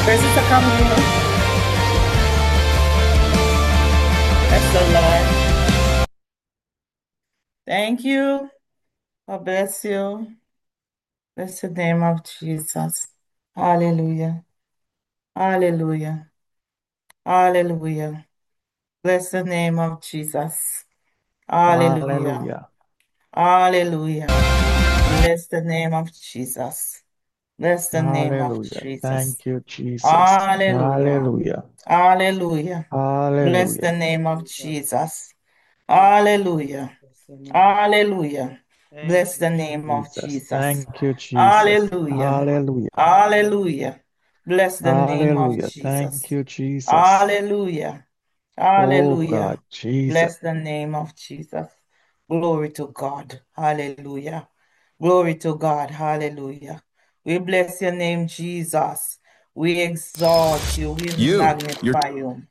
Sister Camille. Bless the Lord. Thank you. God bless you. Bless the name of Jesus. Hallelujah. Hallelujah. Hallelujah. Bless the name of Jesus. Hallelujah. Hallelujah. Hallelujah. Bless the name of Jesus. Bless the name of Hallelujah. Jesus. Thank you, Jesus. Hallelujah. Hallelujah. Hallelujah. Bless the Hallelujah. name of Jesus. Jesus. Thank Hallelujah. you, name. Hallelujah. Thank Bless you, the Jesus. name of Jesus. Jesus. Thank you, Jesus. Hallelujah. Hallelujah. Hallelujah. Bless the name of Hallelujah. Thank Jesus. you, Jesus. Hallelujah. Oh God, Hallelujah. Jesus. Bless the name of Jesus. Glory to God. Hallelujah. Glory to God. Hallelujah. We bless your name, Jesus. We exalt you. We You're magnify you.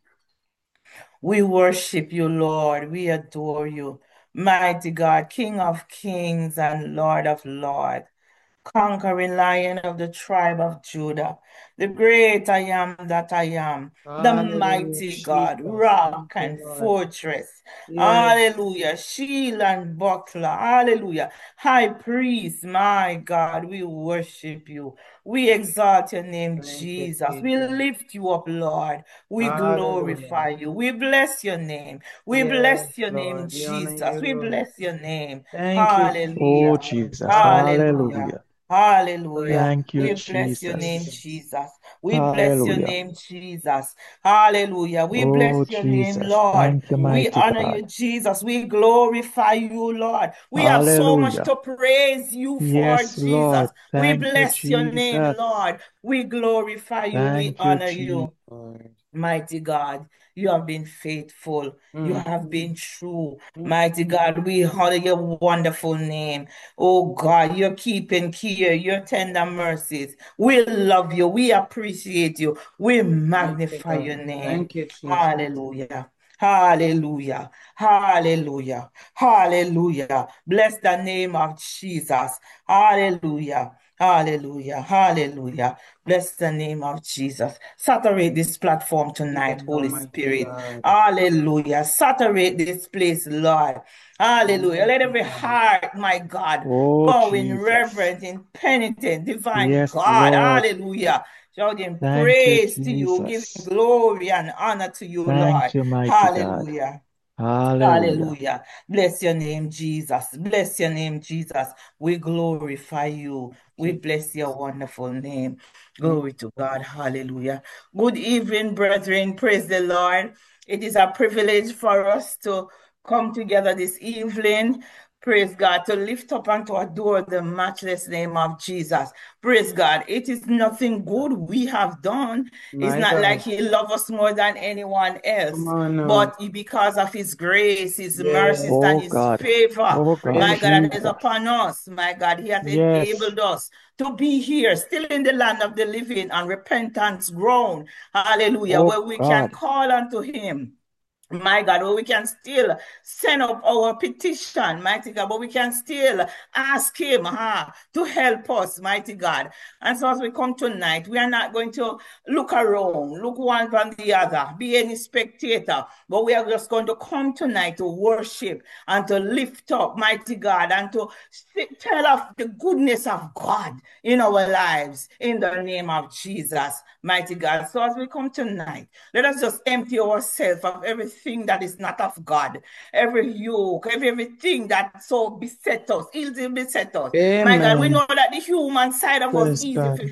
We worship you, Lord. We adore you. Mighty God, King of kings and Lord of lords, conquering lion of the tribe of Judah, the great I am that I am, the Hallelujah, mighty God, Jesus. Thank rock you, and Lord. fortress. Yes, Hallelujah. Shield and buckler. Hallelujah. High priest, my God, we worship you. We exalt your name, thank you, Jesus. We Jesus. lift you up, Lord. We Hallelujah. glorify you. We bless your name. We Yes, bless your name, Lord. We honor Jesus. We you. bless your name. Thank you, Oh Hallelujah. Jesus. Jesus. Hallelujah. Hallelujah. Hallelujah. Thank you, We bless your name, Jesus. Jesus. We bless your Hallelujah. name, Jesus. Hallelujah. We bless Oh your name, Jesus. Lord. Thank you, We mighty honor you, God. Jesus. We glorify you, Lord. We have so much Hallelujah. to praise you for, Yes, Jesus. Lord. We Thank you, bless your name, Jesus. Lord. We glorify you. We Thank you, honor Jesus. you. Mighty God, you have been faithful. You Mm, have been true. mm, Mighty God, we honor your wonderful name. Oh God, your keeping care, your tender mercies. We love you. We appreciate you. We mighty magnify your God. name. Thank you, Jesus. Hallelujah. Hallelujah. Hallelujah. Hallelujah. Bless the name of Jesus. Hallelujah. Hallelujah. Hallelujah. Bless the name of Jesus. Saturate this platform tonight, Yes, Holy Almighty Spirit. God. Hallelujah. Saturate this place, Lord. Hallelujah. Let Almighty every God. heart, my God, Oh, bow in Jesus. reverence, in penitent, divine Yes, God. Lord. Hallelujah. Shouting Thank you, praise to you, giving Jesus. glory and honor to you, Lord. Thank you, mighty God. Hallelujah. Hallelujah. Hallelujah. Bless your name, Jesus. Bless your name, Jesus. We glorify you. We bless your wonderful name. Glory to God. Hallelujah. Good evening, brethren. Praise the Lord. It is a privilege for us to come together this evening. Praise God, to lift up and to adore the matchless name of Jesus. Praise God. It is nothing good we have done. It's My not like God. He loves us more than anyone Come else, on now. but because of His grace, His mercies, Yes. Oh, and His God. favor, Oh, God. my Praise God, that is Jesus. upon us. My God, He has Yes. enabled us to be here, still in the land of the living and repentance grown. Hallelujah, Oh, where we can God. call unto Him. My God, but we can still send up our petition, mighty God, but we can still ask Him to help us, mighty God. And so as we come tonight, we are not going to look around, look one from the other, be any spectator, but we are just going to come tonight to worship and to lift up, mighty God, and to tell of the goodness of God in our lives in the name of Jesus, mighty God. So as we come tonight, let us just empty ourselves of everything that is not of God, every yoke, everything that so beset us, easily beset us. My God, we Amen. know that the human side of us Praise easy God. to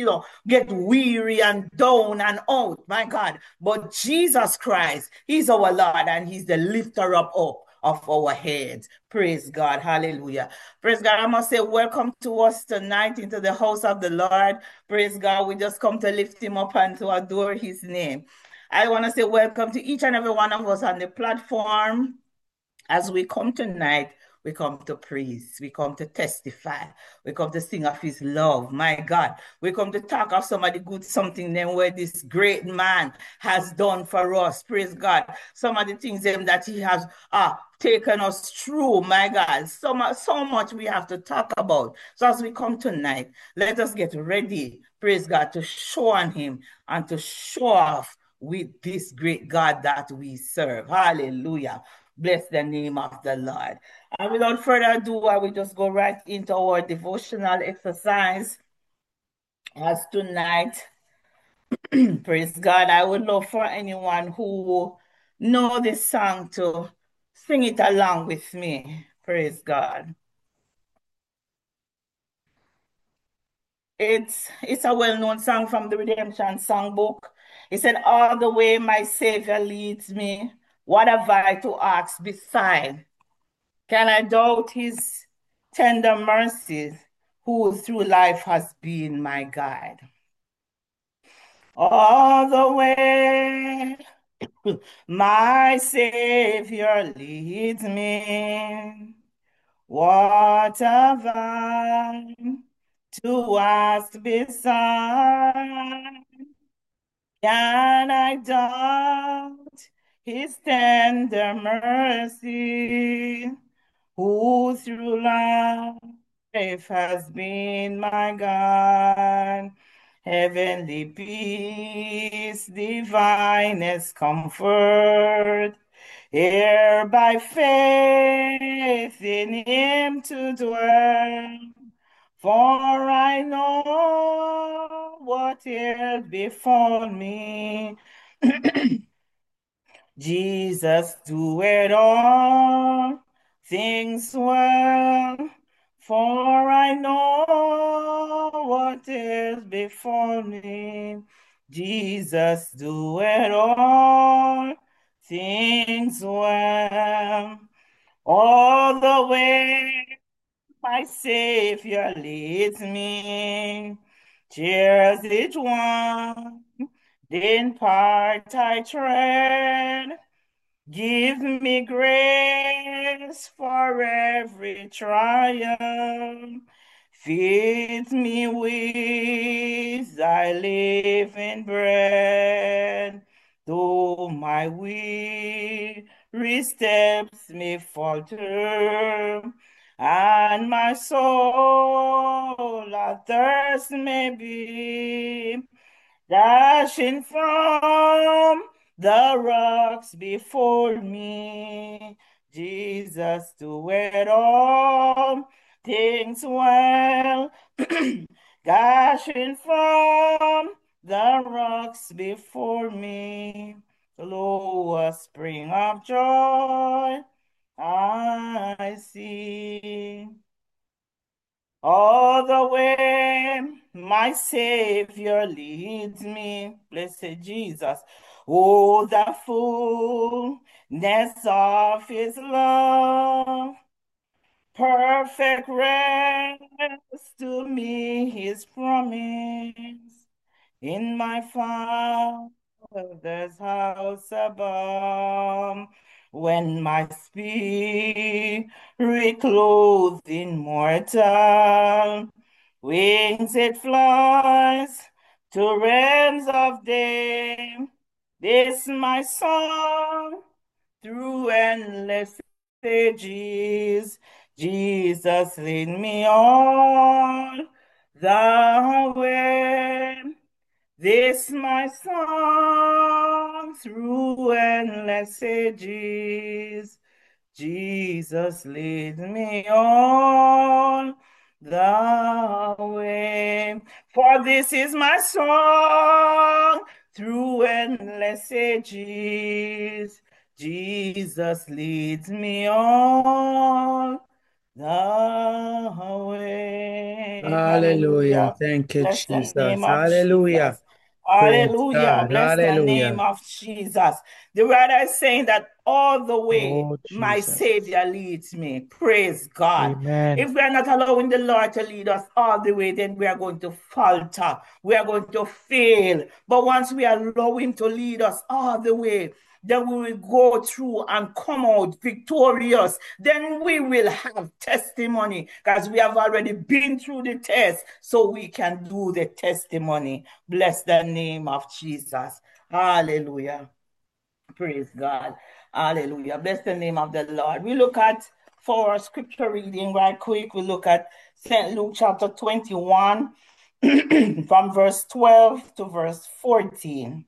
get weary and down and out, my God. But Jesus Christ, He's our Lord and He's the lifter up of our heads. Praise God. Hallelujah. Praise God. I must say, welcome to us tonight into the house of the Lord. Praise God. We just come to lift Him up and to adore His name. I want to say welcome to each and every one of us on the platform as we come tonight. We come to praise. We come to testify. We come to sing of his love. My God. We come to talk of some of the good something then where this great man has done for us. Praise God. Some of the things that he has taken us through. My God. So much we have to talk about. So as we come tonight, let us get ready. Praise God, to show on him and to show off with this great God that we serve. Hallelujah. Bless the name of the Lord. And without further ado, I will just go right into our devotional exercise. As tonight, praise God, I would love for anyone who know this song to sing it along with me. Praise God. It's a well-known song from the Redemption Songbook. It said, all the way my Savior leads me, what have I to ask beside? Can I doubt his tender mercies, who through life has been my guide? All the way my Savior leads me, what have I to ask beside? Can I doubt his tender mercy, who through life has been my God? Heavenly peace, divinest comfort, here by faith in him to dwell. For I know what will befall me. Jesus do it all things well. For I know what is before me. Jesus do it all things well. All the way my Savior leads me. Cheers each one, then part I tread. Give me grace for every trial. Feed me with thy living bread. Though my weary steps may falter, and my soul athirst may be, dashing from the rocks before me. Jesus, do it all things well. Dashing from the rocks before me. Lo, a spring of joy I see. All the way my Savior leads me, blessed Jesus. Oh, the fullness of his love, perfect rest to me his promise. In my Father's house above, when my spirit clothed in mortal wings it flies to realms of day. This my song through endless ages. Jesus, lead me on the way. This my song through endless ages. Jesus, lead me on the way. For this is my song through endless ages. Jesus leads me on the way. Hallelujah. Hallelujah. Thank you, Bless the name Jesus. of Hallelujah. Jesus. Praise Hallelujah. God. Bless the Hallelujah. name of Jesus. The writer is saying that all the way Oh, my Jesus. Savior leads me. Praise God. Amen. If we are not allowing the Lord to lead us all the way, then we are going to falter. We are going to fail. But once we allow Him to lead us all the way, then we will go through and come out victorious. Then we will have testimony because we have already been through the test, so we can do the testimony. Bless the name of Jesus. Hallelujah. Praise God. Hallelujah. Bless the name of the Lord. We look at, for our scripture reading right quick, we look at St. Luke chapter 21 from verse 12 to verse 14.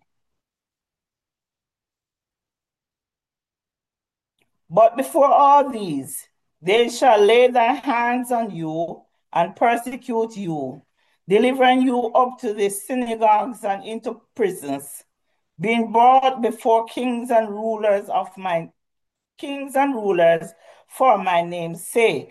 But before all these, they shall lay their hands on you and persecute you, delivering you up to the synagogues and into prisons, being brought before kings and rulers for my name's sake.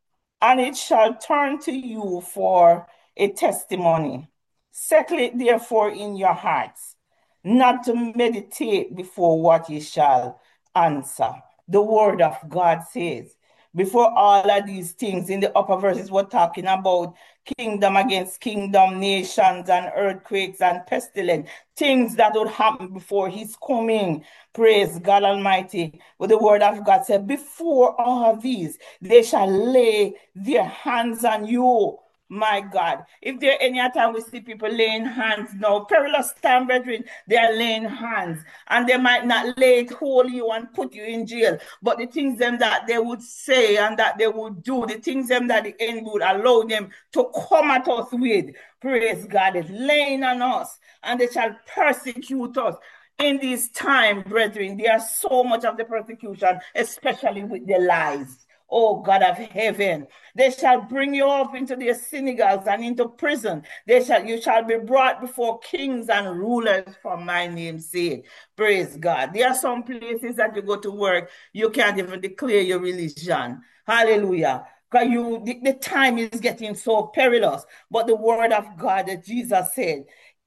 And it shall turn to you for a testimony. Settle it therefore in your hearts, not to meditate before what ye shall answer. The word of God says, before all of these things in the upper verses, we're talking about kingdom against kingdom, nations and earthquakes and pestilence, things that would happen before his coming. Praise God Almighty. But the word of God said, before all these, they shall lay their hands on you. My God, if there any time we see people laying hands now, perilous time, brethren, they are laying hands, and they might not lay it hold you and put you in jail, but the things them that they would say and that they would do, the things them that the enemy would allow them to come at us with, praise God, is laying on us, and they shall persecute us. In this time, brethren, there are so much of the persecution, especially with the lies. Oh God of heaven, they shall bring you up into their synagogues and into prison. You shall be brought before kings and rulers for my name's sake. Praise God. There are some places that you go to work, you can't even declare your religion. Hallelujah. Because the time is getting so perilous. But the word of God that Jesus said,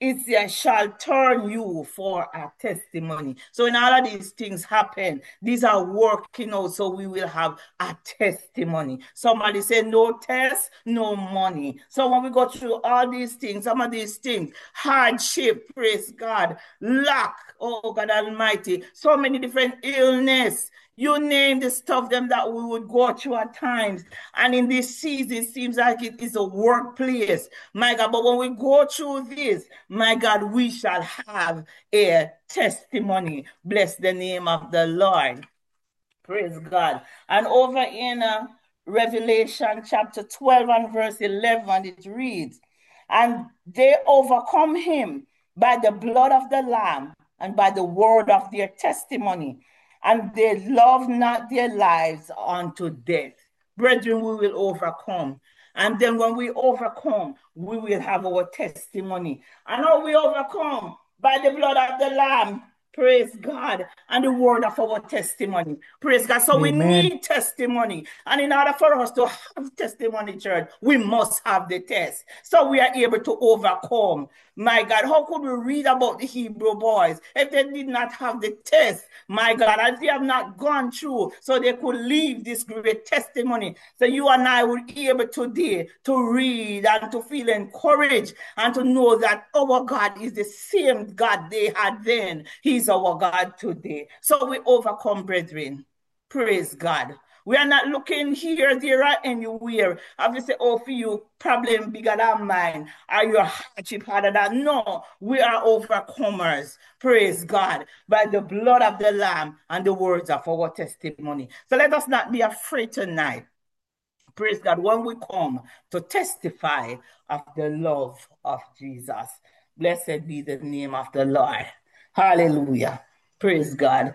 it shall turn you for a testimony. So when all of these things happen, these are working out, so we will have a testimony. Somebody say no test, no money. So when we go through all these things, some of these things, hardship, praise God, lack, oh God Almighty, so many different illness, you name the stuff them that we would go through at times. And in this season, it seems like it is a workplace. My God, but when we go through this, my God, we shall have a testimony. Bless the name of the Lord. Praise God. And over in Revelation chapter 12 and verse 11, it reads, and they overcome him by the blood of the Lamb and by the word of their testimony, and they love not their lives unto death. Brethren, we will overcome. And then when we overcome, we will have our testimony. And how we overcome? By the blood of the Lamb. Praise God. And the word of our testimony. Praise God. So we need testimony. And in order for us to have testimony, church, we must have the test. So we are able to overcome. My God, how could we read about the Hebrew boys if they did not have the test? My God, and they have not gone through, so they could leave this great testimony. So you and I will be able today to read and to feel encouraged and to know that our God is the same God they had then. He's our God today. So we overcome, brethren. Praise God. We are not looking here, there, or anywhere. Obviously, oh, for you, problem bigger than mine. Are your hardship harder than? No, we are overcomers. Praise God. By the blood of the Lamb and the words of our testimony. So let us not be afraid tonight. Praise God. When we come to testify of the love of Jesus. Blessed be the name of the Lord. Hallelujah. Praise God.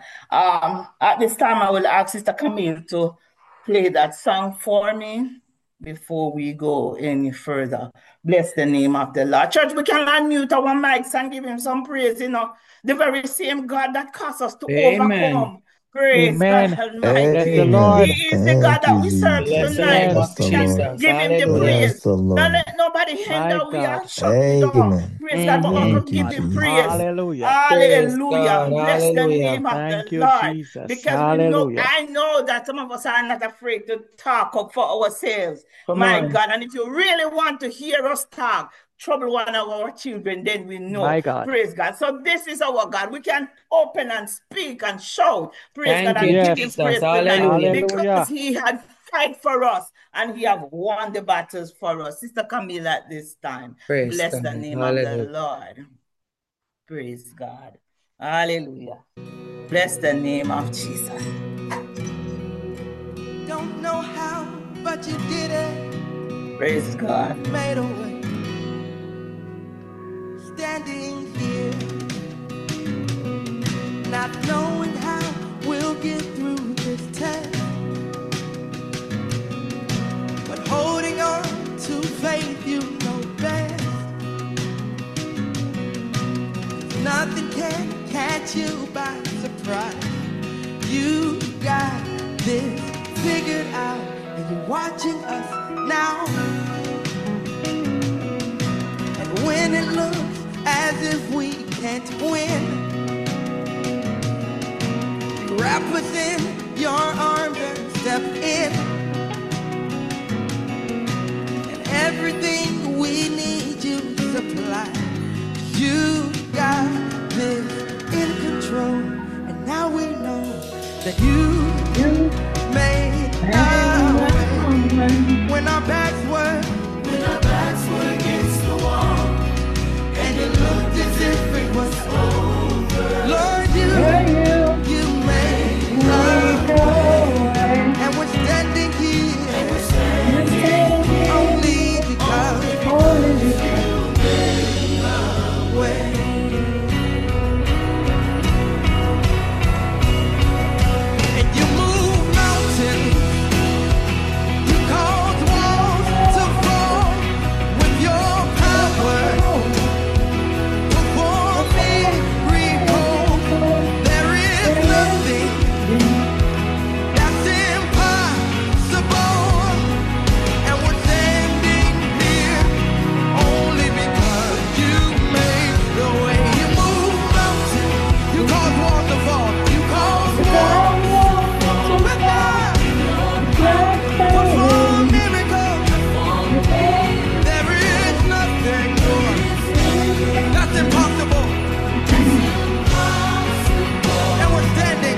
At this time, I will ask Sister Camille to play that song for me before we go any further. Bless the name of the Lord. Church, we can unmute our mics and give him some praise. You know, the very same God that caused us to overcome. Praise God Almighty. Bless the Lord. He is the God that we serve Bless the name tonight. of Bless the We can Lord. Jesus. give him the Hallelujah. Bless praise. the Don't Lord. let nobody hinder. My We are God. shut the door. Amen. Praise God, but we Thank could you, give him Jesus. praise. Hallelujah. Praise Hallelujah. God. Bless the Hallelujah. name of Thank the you, Lord. Jesus. Because we know, Hallelujah. I know that some of us are not afraid to talk up for ourselves. Come My on. God. And if you really want to hear us talk, trouble one of our children, then we know. My God. Praise God. So this is our God. We can open and speak and shout. Praise Thank God, you, and give him Yes. praise Jesus. tonight Hallelujah. because Hallelujah. he had fight for us and he have won the battles for us. Sister Camille at this time. Praise Bless the God. name of the Hallelujah. Lord. Praise God. Hallelujah. Bless the name of Jesus. Don't know how, but you did it. Praise God. Made a way. Standing here, not knowing how we'll get through this test, but holding on to faith, you know best. Nothing can catch you by surprise. You got this figured out, and you're watching us now. And when it looks as if we can't win, you wrap us in your arms and step in. And everything we need you supply. You got this in control, and now we know that you made our way. When our backs were against the wall, and it looked as if it was over. Lord, you made our way, and we're standing here only because you made our way. And you move mountains, you cause walls to fall with your power. Perform miracles. There is nothing that's impossible, and we're standing here only because you made the way. You move mountains, you cause walls to fall, you cause walls with God. Perform miracles. There is nothing more that's impossible. And we're standing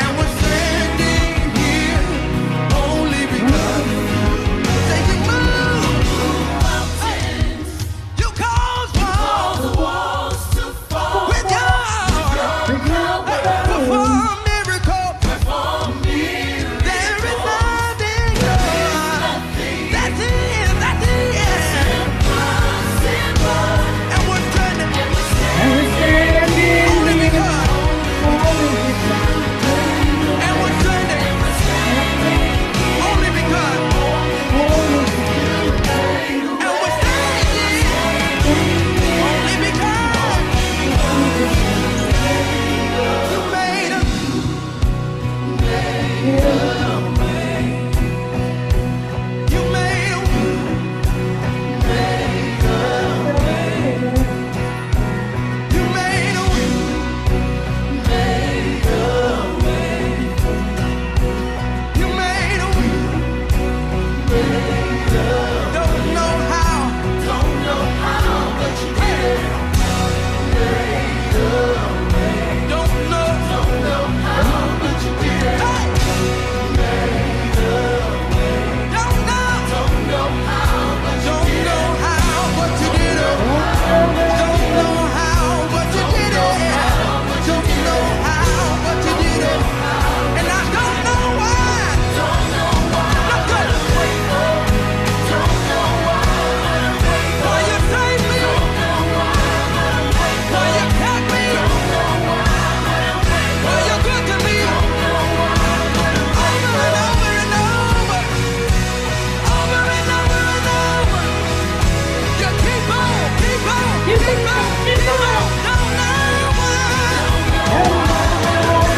here only because say you move. You cause walls to fall with God. Perform miracles. There is nothing that's impossible. And we're standing only because. And we're standing only because. And we're standing only because you made us. You made a way. You made a way. You made a way. Don't know how, but you did. Don't know how, but you did. Hey! Don't know how, but you did it. Don't know how, but you did it. Don't know how, but you did it. And I don't know why. Not good. Why you saved me? Why you kept me? Why you good to me? Over and over and over. Over and over and over. You keep on. Don't know why.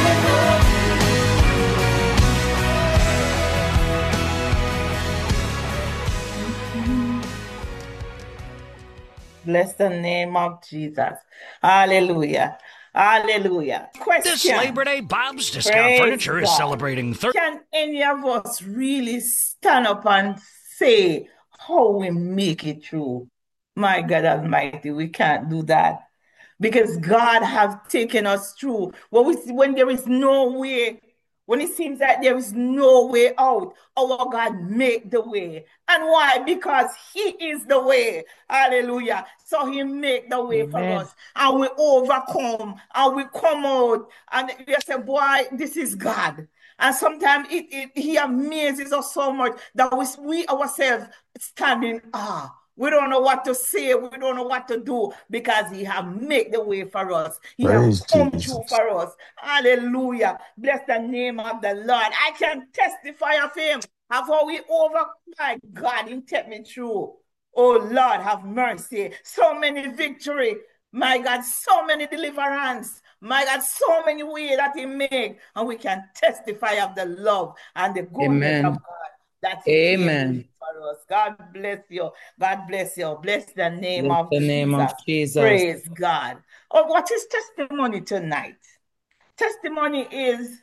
Bless the name of Jesus. Hallelujah. Hallelujah. This Question. Labor Day, Bob's Discount Praise Furniture is God. celebrating 30. Can any of us really stand up and say how we make it through My God Almighty, we can't do that because God have taken us through. When there is no way, when it seems that there is no way out, our God make the way. And why? Because He is the way. Hallelujah. So He make the way for Amen. us, and we overcome, and we come out, and we say, boy, this is God. And sometimes He amazes us so much that we ourselves stand in awe. We don't know what to say. We don't know what to do because He have made the way for us. He have Praise come through Jesus. for us. Hallelujah. Bless the name of the Lord. I can testify of Him, of how we overcome. My God, He take me through. Oh Lord, have mercy. So many victory. My God, so many deliverance. My God, so many ways that He make. And we can testify of the love and the goodness of Amen. God that He came Amen. for us. God bless you. God bless you. Bless the name Bless of the name of Jesus. Jesus. Praise God. Oh, what is testimony tonight? Testimony is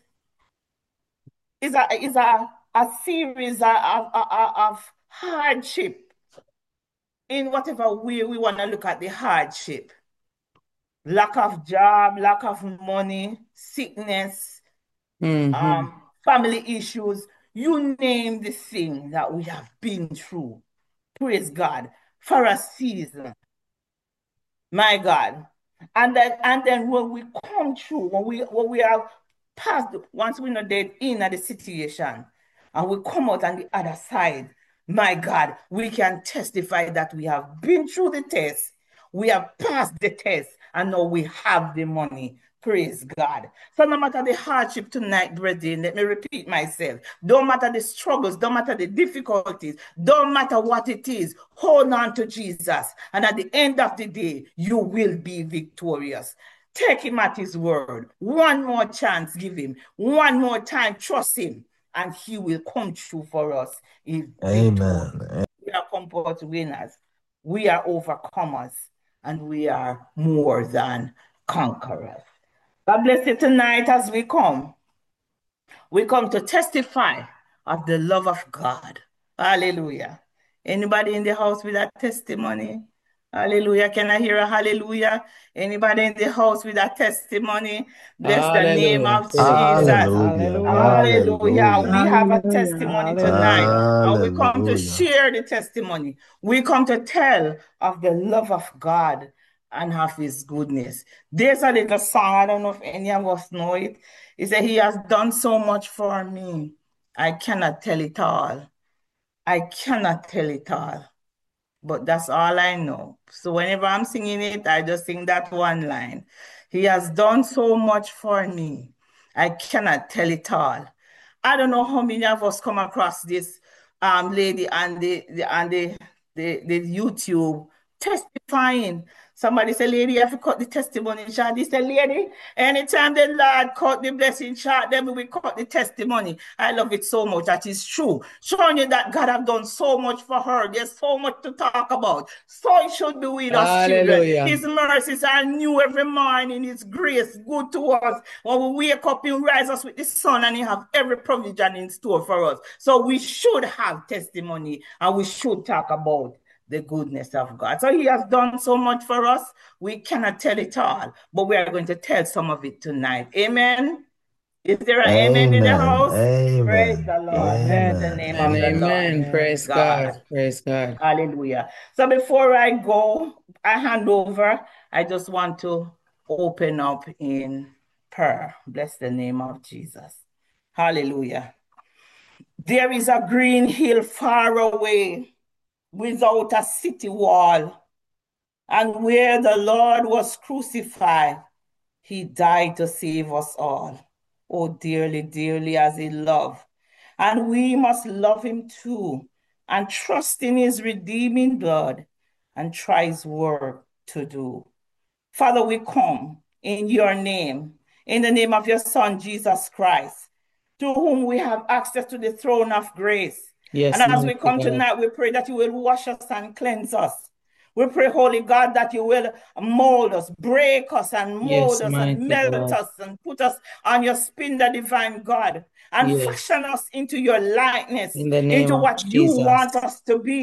a series of hardship in whatever way we want to look at the hardship. Lack of job, lack of money, sickness, family issues, you name the thing that we have been through. Praise God. For a season. My God. And then when we come through, when we have passed, once we're not dead in at the situation, and we come out on the other side, my God, we can testify that we have been through the test, we have passed the test, and now we have the money. Praise God. So no matter the hardship tonight, brethren, let me repeat myself. Don't matter the struggles, don't matter the difficulties, don't matter what it is, hold on to Jesus. And at the end of the day, you will be victorious. Take Him at His word. One more chance, give Him. One more time, trust Him. And He will come true for us in victory. Amen. We are comfort winners. We are overcomers. And we are more than conquerors. God bless you tonight as we come. We come to testify of the love of God. Hallelujah. Anybody in the house with that testimony? Hallelujah. Can I hear a hallelujah? Anybody in the house with that testimony? Bless the name Hallelujah. of Praise Jesus. God. Hallelujah. Hallelujah. We Hallelujah. have a Hallelujah. testimony tonight. Hallelujah. And we come to Hallelujah. share the testimony. We come to tell of the love of God and of His goodness. There's a little song, I don't know if any of us know it. It said, He has done so much for me. I cannot tell it all. I cannot tell it all. But that's all I know. So whenever I'm singing it, I just sing that one line. He has done so much for me. I cannot tell it all. I don't know how many of us come across this lady on the YouTube testifying. Somebody said, lady, you have to cut the testimony chart. He said, lady, anytime the Lord cut the blessing chart, then we will cut the testimony. I love it so much. That is true. Showing you that God have done so much for her. There's so much to talk about. So it should be with us, children. Hallelujah. His mercies are new every morning. His grace good to us. When we wake up, He rise us with the sun, and He have every provision in store for us. So we should have testimony, and we should talk about the goodness of God. So He has done so much for us. We cannot tell it all, but we are going to tell some of it tonight. Amen. Is there an amen in the Amen. house? Praise Amen. the Lord. Bless the Amen. name And of the Lord. amen. Praise God. Praise God. Hallelujah. So before I go, I hand over, I just want to open up in prayer. Bless the name of Jesus. Hallelujah. There is a green hill far away without a city wall, and where the Lord was crucified, He died to save us all. Oh, dearly, dearly as He loved. And we must love Him too and trust in His redeeming blood and try His work to do. Father, we come in Your name, in the name of Your Son, Jesus Christ, to whom we have access to the throne of grace. Yes, And as we mighty come God. tonight, we pray that You will wash us and cleanse us. We pray, Holy God, that You will mold us, break us and mold Yes, us and mighty melt God. us and put us on Your spin, the divine God, and Yes. fashion us into Your likeness, In the name into of what You Jesus. want us to be.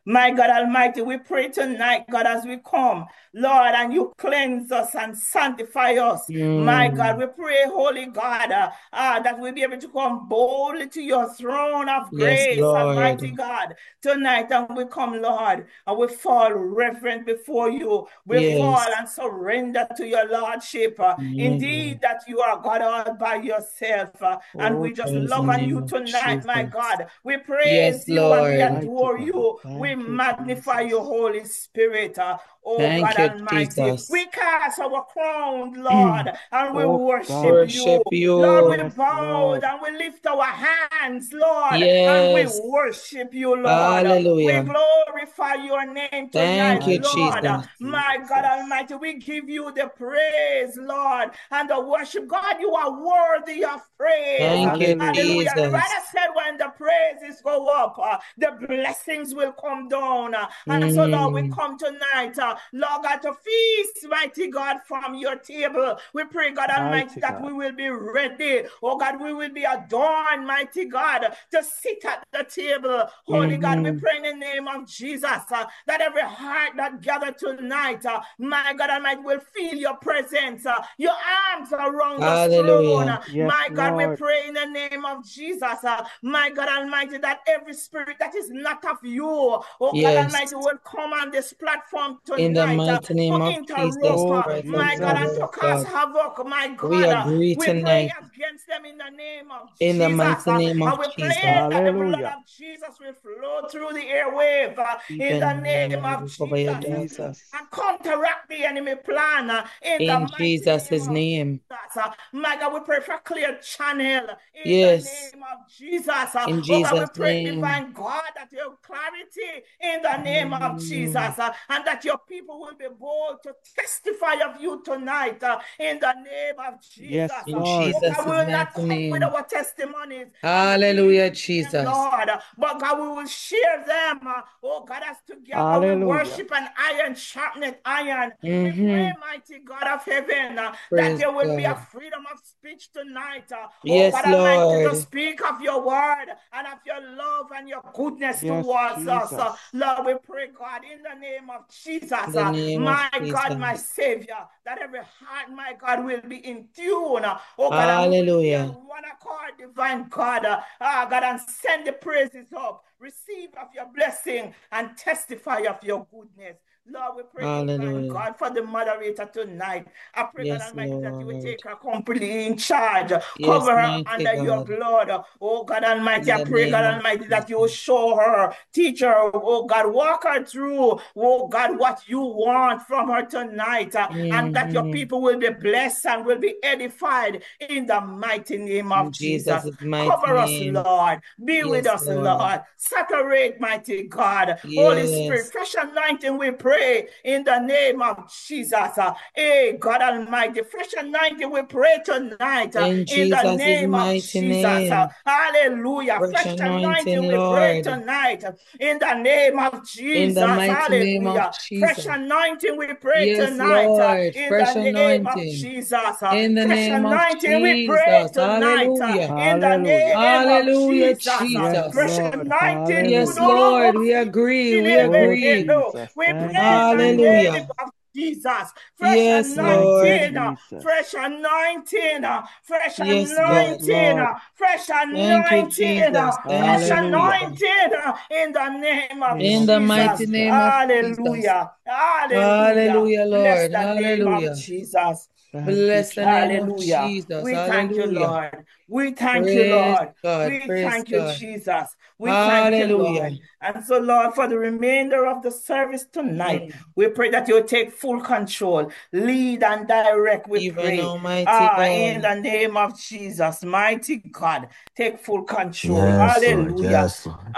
My God Almighty, we pray tonight, God, as we come, Lord, and you cleanse us and sanctify us. My God, we pray, Holy God, that we'll be able to come boldly to your throne of Yes, grace, Lord. Almighty God, tonight. And we come, Lord, and we fall reverent before you. We fall and surrender to your Lordship. Indeed, that you are God all by yourself. And we just praise the love on name you of tonight, my Jesus. God. We Yes, praise you and we Lord. adore you. We magnify you, Holy Spirit. Oh Thank God you, Almighty, Jesus. we cast our crown, Lord, and we worship you. Worship Lord, we you. bow and we lift our hands, Lord, and we Yes. worship you, Lord. We Hallelujah. glorify your name Thank tonight, you, Lord. Jesus. My God Almighty, we give you the praise, Lord, and the worship. God, you are worthy of praise. Thank you, Hallelujah. The Jesus. writer said when the praises go up, the blessings will come down. And so, Lord, we come tonight, Lord God, to feast, mighty God, from your table. We pray, God Almighty, that we will be ready. Oh God, we will be adorned, mighty God, to sit at the table. Holy God, we pray in the name of Jesus that every heart that gathered tonight, my God Almighty, will feel your presence, your arms around the throne. My God, we pray in the name of Jesus, my God Almighty, that every spirit that is not of you, oh God Almighty, will come on this platform In the tonight mighty name to of Jesus interrupt, Christ of my God, and to Nazareth, cause God. havoc, my We God. agree We pray tonight against them in the name of in the Jesus, mighty name of and we Jesus. pray that the blood of Jesus will flow through the airwave in the name of Cover your Jesus daughter. and counteract the enemy plan in the In mighty Jesus' name of name. Jesus. My God, we pray for clear channel in the Yes. name of Jesus. In Oh God, we Jesus' pray, name. divine God, that you have clarity in the name of Jesus, and that your people will be bold to testify of you tonight in the name of Jesus. In Oh Jesus' God, we will not mighty come with name. our testimonies. Hallelujah, Them, Jesus. Lord, but God, we will share them. Oh God, as together we worship and iron sharpened iron. We pray, mighty God of heaven, that Praise there will be a God. freedom of speech tonight. Oh Yes, God Almighty, to Lord. speak of your word and of your love and your goodness towards us. Lord, we pray, God, in the name of Jesus, In the name of my God, my Jesus. Savior, that every heart, my God, will be in tune. Oh God, and we will be on Hallelujah. one accord, divine God. God, and send the praises up. Receive of your blessing and testify of your goodness. Lord, we pray, divine Hallelujah. God, for the moderator tonight. I pray, God Yes, Almighty, that you will Lord. take her completely in charge. Yes, Cover her mighty under your God. blood. Oh, God Almighty, In I the pray, God name of Almighty, that you will Jesus. show her, teach her, oh God, walk her through, oh God, what you want from her tonight. And that your people will be blessed and will be edified in the mighty name In of Jesus. Jesus' mighty Cover us, name. Lord. Be with Yes, us, Lord. Lord. Saturate, mighty God. Holy Spirit, Yes. fresh anointing, we pray in the name of Jesus. Hey, God Almighty, fresh anointing, we pray tonight In in the Jesus' name of mighty Jesus. name. Hallelujah. Fresh Fresh anointing, anointing, we pray Lord. tonight in the name of In Jesus. the mighty name of Hallelujah. Fresh Jesus. anointing, we pray Yes, tonight Lord. in Fresh the name of anointing. Jesus. In the Fresh name of anointing, we pray Jesus. tonight Hallelujah. in the name of Hallelujah, Jesus. Jesus. Fresh anointing, Yes, Lord. We agree. We agree. we pray in the Hallelujah. name of Jesus. Fresh Yes, Lord. anointing, fresh anointing, fresh Yes, God. anointing, fresh Thank you, anointing, Jesus. Thank fresh you, Jesus. anointing in the name of In the mighty Jesus. name of Jesus. Hallelujah. Hallelujah. Hallelujah, Bless Lord. the name of Hallelujah. Jesus. Bless the name of Hallelujah. Jesus. We thank you, Hallelujah. Lord. We thank you, Praise Lord. God. We Praise thank you, God. Jesus. We thank you, Hallelujah. Lord. And so, Lord, for the remainder of the service tonight, we pray that you take full control, lead and direct, we Even pray. Almighty In God. the name of Jesus, mighty God, take full control. Yes, Lord. Hallelujah. Yes, Lord.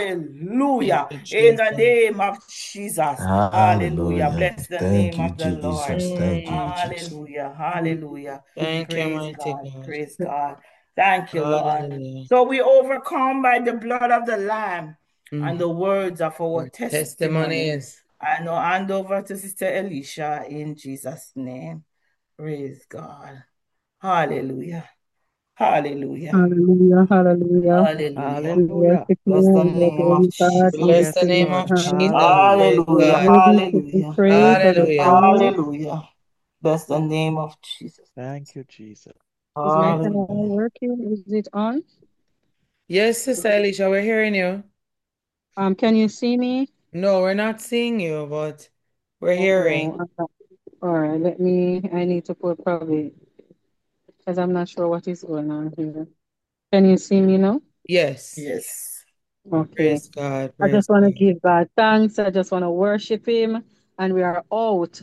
Thank Hallelujah. you, In the Jesus. name of Jesus. Hallelujah. Hallelujah. Bless the Thank name you, of the Lord. Jesus. Thank you, Jesus. Hallelujah. Hallelujah. Thank you, Praise mighty God. God. Praise God. Thank you, Lord. Hallelujah. So we overcome by the blood of the Lamb and Mhm. the words of our Our testimony. testimonies. I now hand over to Sister Elisha in Jesus' name. Praise God. Hallelujah. Hallelujah. Hallelujah, hallelujah. Hallelujah. We Hallelujah. worship Bless the you, we name of glorify, we Jesus. Bless lift the Yes, you name up of Lord. Jesus. high. Praise Hallelujah. Hallelujah. God. Worthy to be Hallelujah. praised at the Hallelujah. time. Hallelujah. Bless the name of Jesus. Thank you, Jesus. Is my camera Hallelujah. working? Is it on? Yes, Sister Alicia, we're hearing you. Can you see me? No, we're not seeing you, but we're hearing. Oh, all right, I need to put probably, because I'm not sure what is going on here. Can you see me now? Yes. Yes. Okay. Praise God. I Praise just want to God. give God thanks. I just want to worship Him. And we are out,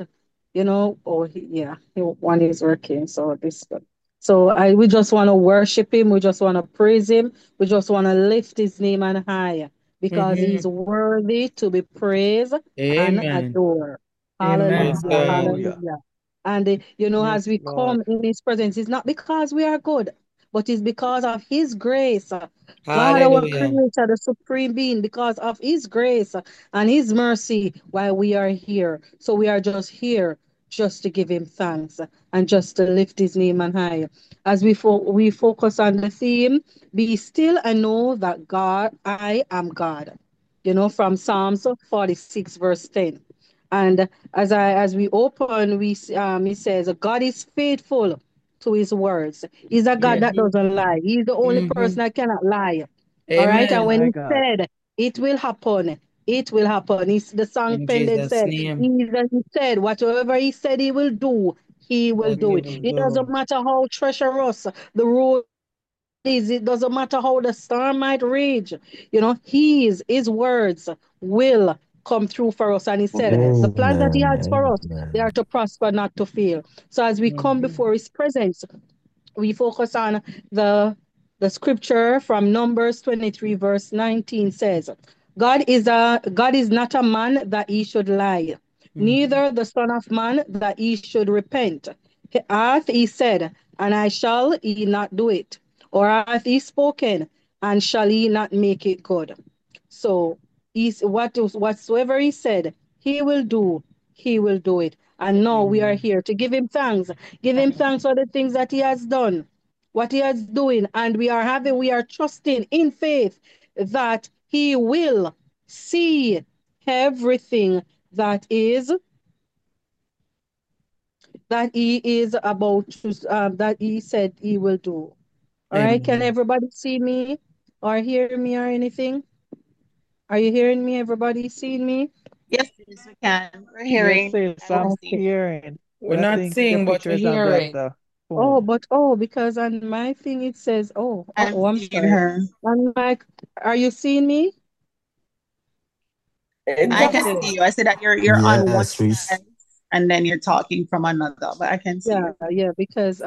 one is working. We just want to worship Him. We just want to praise Him. We just want to lift His name on high because Mm-hmm. He's worthy to be praised and Amen. adored. Praise Hallelujah. God. Hallelujah. Hallelujah. And, Yes, as we Lord. come in His presence, it's not because we are good, but it's because of His grace. God, our Hallelujah. Creator, the Supreme Being, because of His grace and His mercy, while we are here. So we are just here just to give Him thanks and just to lift His name on high. As we focus on the theme, be still and know that I am God. From Psalms 46, verse 10. And as we open, it says, God is faithful to His words. He's a God Yeah. that doesn't lie. He's the only Mm-hmm. person that cannot lie. All right. And Amen. when My He God. said, it will happen. It will happen. The song In pendant Jesus' said, name. He said, whatever He said He will do, He will That do He it. will It do. doesn't matter how treacherous the road is, it doesn't matter how the storm might rage. His words will come through for us. And He said, the plan that He Amen. has for us, they are Amen. to prosper, not to fail. So as we come Mm-hmm. before His presence, we focus on the scripture from Numbers 23, verse 19 says, God is not a man that He should lie, Mm-hmm. neither the son of man that He should repent. Hath He said, and I shall He not do it? Or hath He spoken, and shall He not make it good? So whatsoever He said, He will do, He will do it. And now we are Amen. here to give Him thanks. Give Him thanks for the things that He has done, what He is doing, and we are trusting in faith that He will see everything that He is about to, that He said He will do. All right, can Amen. everybody see me or hear me or anything? Are you hearing me? Everybody seeing me? Yes, yes, we can. We're Yes, hearing sis. and we're I'm Okay. seeing. hearing, We're but I not think your seeing, but picture we're is not bright hearing. though. Boom. Because on my thing it says, I'm I'm seeing sorry. her. On my, are you seeing me? I can Exactly. see you. I see that you're on one Yes, we. device and then you're talking from another, but I can see Yeah, you. yeah, because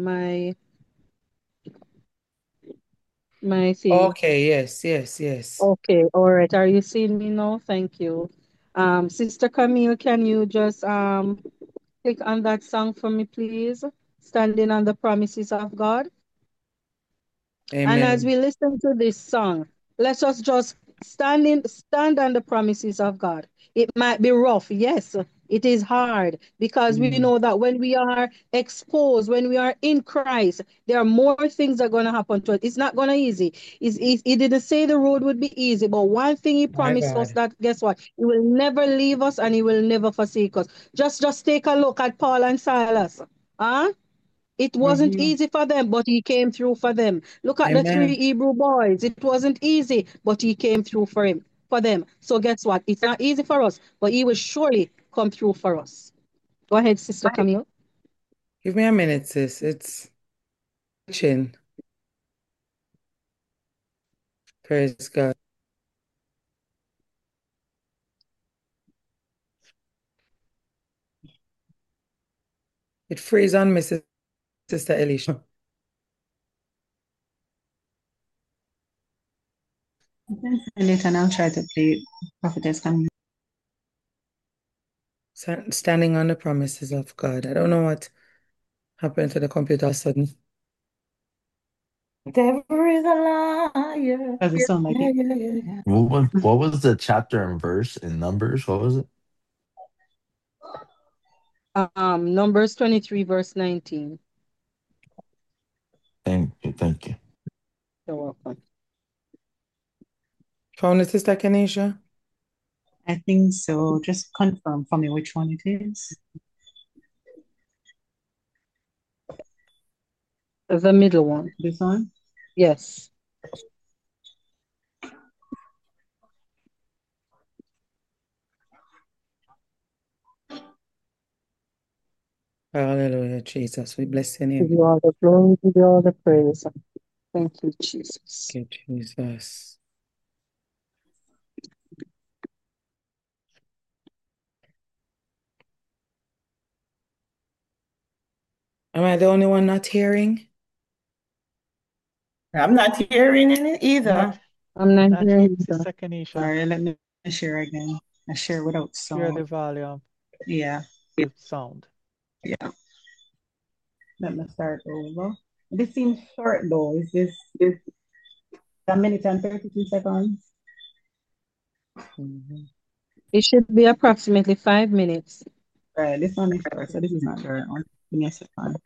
my thing. Okay, yes, yes, yes. Okay, all right. Are you seeing me now? Thank you. Sister Camille, can you just click on that song for me, please? Standing on the promises of God. And as Amen. we listen to this song, let us just stand on the promises of God. It might be rough, yes, it is hard because we Mm-hmm. know that when we are exposed, when we are in Christ, there are more things that are going to happen to us. It's not going to easy. He didn't say the road would be easy, but one thing He My promised us God. that guess what? He will never leave us and He will never forsake us. Just take a look at Paul and Silas. Huh? It wasn't Mm-hmm. easy for them, but He came through for them. Look at the three Amen. Hebrew boys. It wasn't easy, but He came through for them. So guess what? It's not easy for us, but He will surely come through for us. Go ahead, Sister Camille. Give me a minute, sis. It's chin. Praise God. It frees on me, Sister Alicia. You can find it and I'll try to play it. Prophetess coming. Standing on the promises of God. I don't know what happened to the computer all of a sudden. Devil is a liar. Does it sound like Yeah, it? yeah, yeah, yeah. What was the chapter and verse in Numbers? What was it? Numbers 23, verse 19. Thank you. Thank you. You're welcome. Found it, Sister Kenisha? I think so. Just confirm for me which one it is. The middle one. This one? Yes. Hallelujah, Jesus. We bless your Give name. you all the glory, give you all the praise. Thank you, Jesus. Thank you, Jesus. Am I the only one not hearing? I'm not hearing it either. I'm not Not hearing you, you. Sister Kenisha. Sorry, let me share again. I share without Hear the sound. volume, Yeah, the sound. yeah. Let me start over. This seems short though. Is this a minute and 32 seconds? It should be approximately 5 minutes. Right, this one is short, so this is not the right one. Give me a second.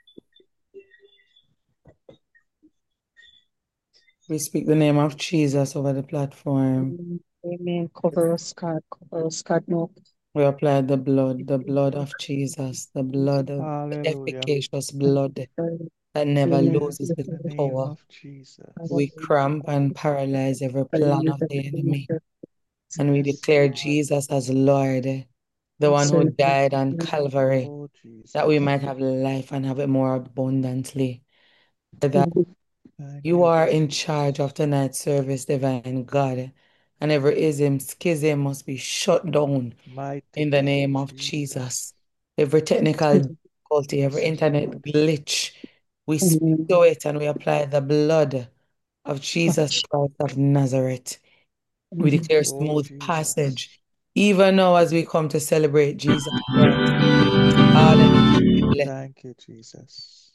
We speak the name of Jesus over the platform. Amen. Cover us, God. Cover us, God. No. We apply the blood of Jesus, the blood of the Hallelujah. efficacious blood that never Amen. loses its In the name power. of Jesus. We cramp and paralyze every plan of the enemy. And we Yes, declare God. Jesus as Lord, the one Yes, who God. died on Calvary, Oh, that we Jesus. might have life and have it more abundantly. That Thank you you, are in Jesus. charge of tonight's service, divine God, and every ism, schism must be shut down Mighty in the God, name of Jesus. Jesus. Every technical difficulty, every internet glitch, we speak Amen. to it and we apply the blood of Jesus Christ of Nazareth. We declare Oh, smooth Jesus. passage, even now as we come to celebrate Jesus Christ. Hallelujah. We bless. Thank you, Jesus.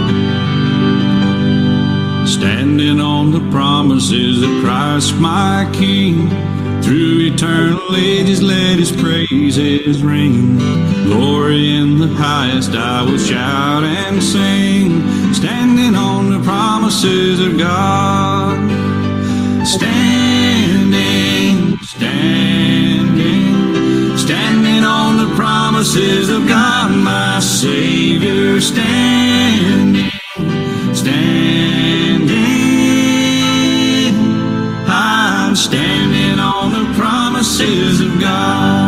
Standing on the promises of Christ my King. Through eternal ages let his praises ring. Glory in the highest I will shout and sing. Standing on the promises of God. Standing, standing, standing on the promises of God my Savior. Standing, standing, I'm standing on the promises of God.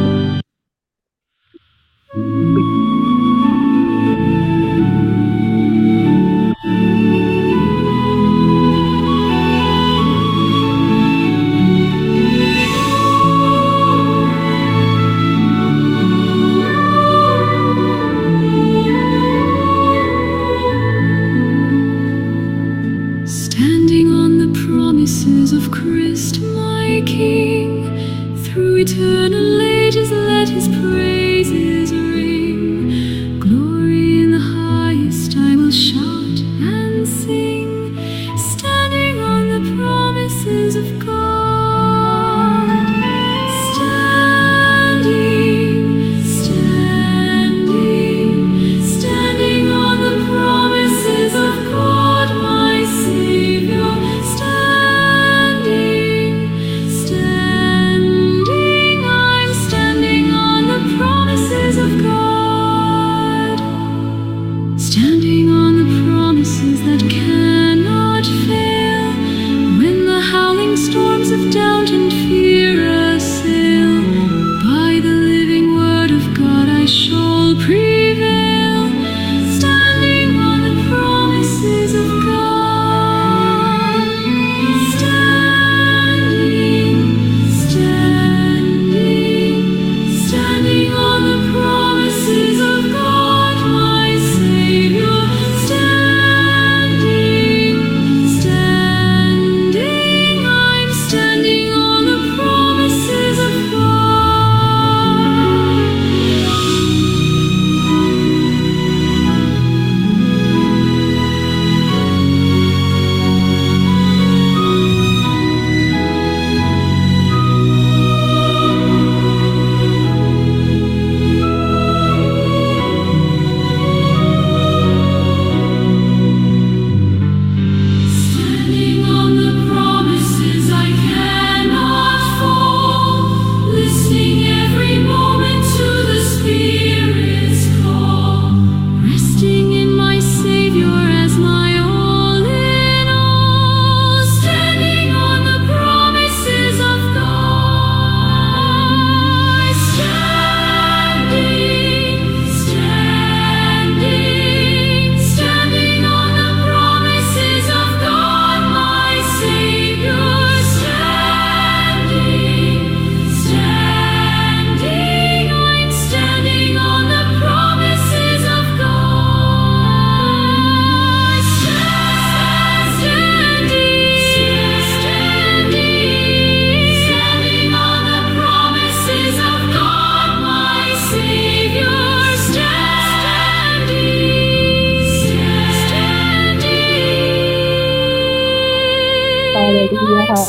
Standing on the promises of Christ my King, through eternal ages let his praises ring. Glory in the highest I will shout and sing, standing on the promises of God. Standing, standing, standing on the promises of God my Savior. Standing, standing, I'm standing on the promises of God. Standing on the promises that cannot fail. When the howling storms of doubt and fear assail, by the living word of God I shall prevail. Standing on the promises of God. Standing, standing, standing on the promises of God my Savior. Standing, standing, I'm standing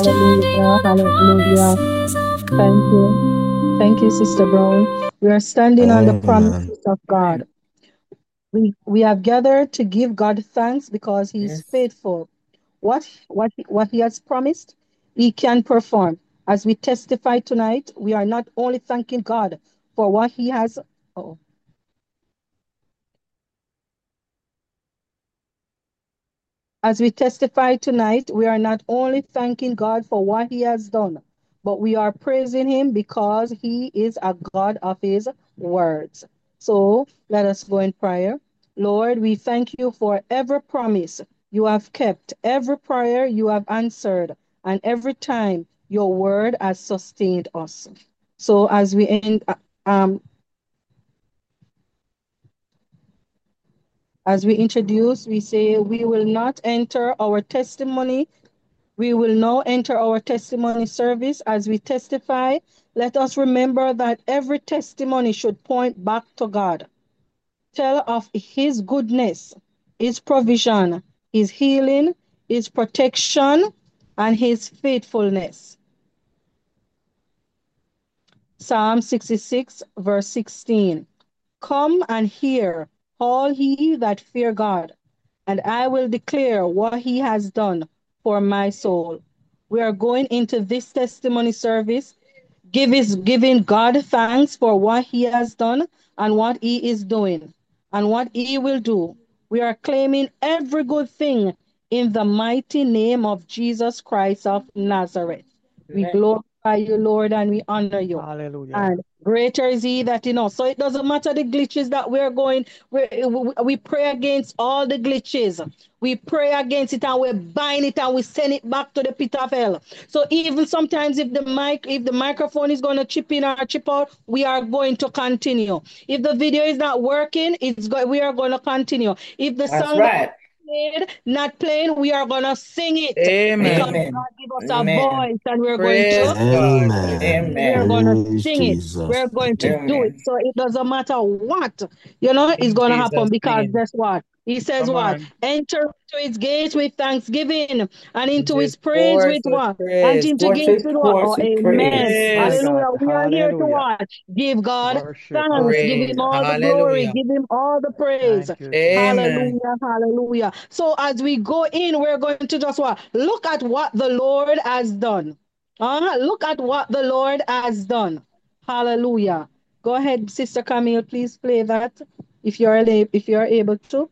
standing Hallelujah. on the Hallelujah. promises of Thank you. God. Thank you, Sister Brown. We are standing on the Amen. promises of God. We have gathered to give God thanks because He is Yes. faithful. What He has promised, He can perform. As we testify tonight, we are not only thanking God for what He has. Oh, as we testify tonight, we are not only thanking God for what He has done, but we are praising Him because He is a God of His words. So let us go in prayer. Lord, we thank you for every promise you have kept, every prayer you have answered, and every time your word has sustained us. So as we end, as we introduce, we say we will not enter our testimony. We will now enter our testimony service. As we testify, let us remember that every testimony should point back to God. Tell of His goodness, His provision, His healing, His protection, and His faithfulness. Psalm 66, verse 16. Come and hear, all ye that fear God, and I will declare what He has done for my soul. We are going into this testimony service giving God thanks for what He has done and what He is doing and what He will do. We are claiming every good thing in the mighty name of Jesus Christ of Nazareth. We Amen. glorify you, Lord, and we honor you. Hallelujah. And greater is He that in us. So it doesn't matter the glitches that we're going, we pray against all the glitches. We pray against it and we bind it and we send it back to the pit of hell. So even sometimes if the microphone is going to chip in or chip out, we are going to continue. If the video is not working, we are going to continue. If the That's song that right. not playing, we are gonna sing it because Amen. Amen. God give us a Amen. voice and we're going Praise to God. Amen. we're Amen. going to Praise sing it. Jesus. We're going to do it. Amen. So it doesn't matter what, it's In going to happen Jesus' because name. guess what? He says Come what? on. Enter into his gates with thanksgiving and into Into his his praise courts with with what? And praise. into gates Worship, with what? Oh, worship, amen. praise. My Praise. God. Hallelujah. We are here to Hallelujah. what? Give God Worship. thanks. Give him Praise. Hallelujah. all the glory. Hallelujah. Give him all the praise. Thank you, Jesus. Amen. Hallelujah, hallelujah. So as we go in, we're going to just what? Look at what the Lord has done. Look at what the Lord has done. Hallelujah. Go ahead, Sister Camille, please play that if you're able to.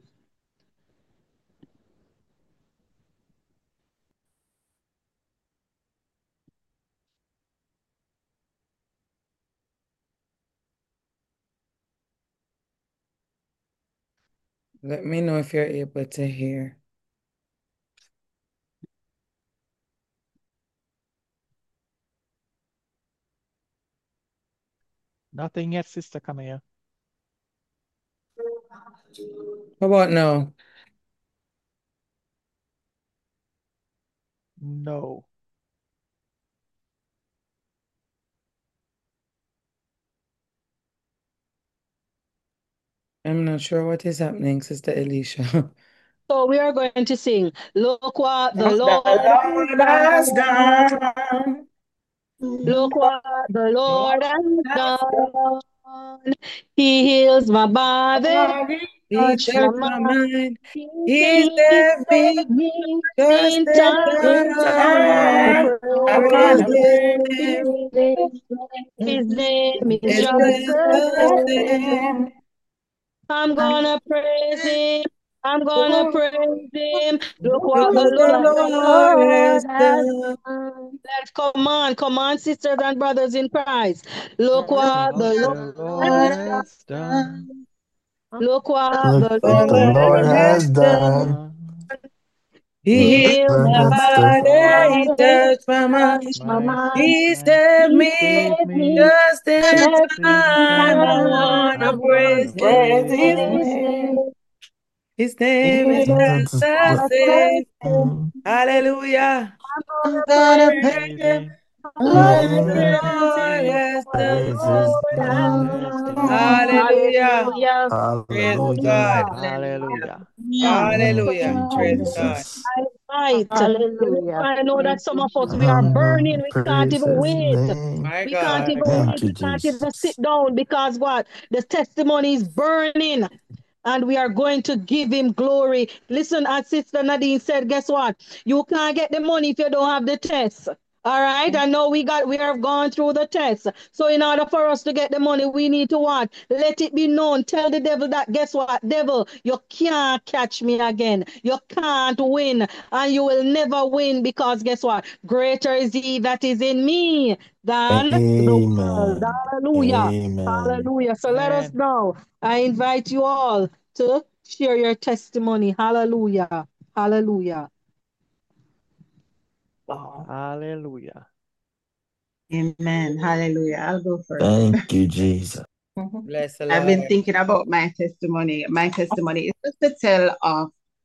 Let me know if you're able to hear. Nothing yet, Sister Camille. How about now? No. I'm not sure what is happening, Sister Alicia. So we are going to sing, look what the The Lord has Lord has done. done. Look what the Lord has Has done. He heals my body, done. He touch my touched my mind. mind. He He saved me saved me just in in time. In I'm gonna time. time, I'm Praise praise gonna His Him. praise name. His name is His just Him. name the the same. same. Him. I'm gonna praise Him. I'm gonna praise Him. Look Look what the what the Lord has Lord has done. done. Let's come on, sisters and brothers in Christ. Look what What the the Lord Lord has has done. done. Look what Look the what The the Lord Lord Lord has has done. done. Done. He He healed healed my my touched the body. He body, touched my mind. touched my My mind. He mind. saved He me Save saved me me just in just just in in time. I time. time. wanna I I praise wanna wanna Him. Praise praise praise Him. Him. Him. His name is His He name just touched the is same. just Hallelujah. I'm I'm gonna gonna praise praise Praise Him. Him. I'm the gonna What the Him. praise Lord Him. has what the done. Praise His Lord has Lord name. has done. done. Hallelujah. Hallelujah. Praise Hallelujah. God. Hallelujah. Hallelujah. Hallelujah. Hallelujah. Thank Hallelujah. you, Praise God. God. Jesus. I fight. Hallelujah. I know that Thank some you, of us, we are Jesus. burning. We can't Praise even his wait. name. My We can't God. even Thank wait. you, We can't even sit Jesus. down because what? The testimony is burning. And we are going to give him glory. Listen, as Sister Nadine said, guess what? You can't get the money if you don't have the test. All right. I know we have gone through the test. So in order for us to get the money, we need to what? Let it be known. Tell the devil that guess what? Devil, you can't catch me again. You can't win. And you will never win because guess what? Greater is he that is in me than the world. Amen. Hallelujah. Amen. Hallelujah. So let us Amen. know. I invite you all to share your testimony. Hallelujah. Hallelujah. Hallelujah. Amen. Hallelujah. I'll go first. Thank you, Jesus. Bless the I've been Lord. thinking about my testimony. My testimony is just to tell of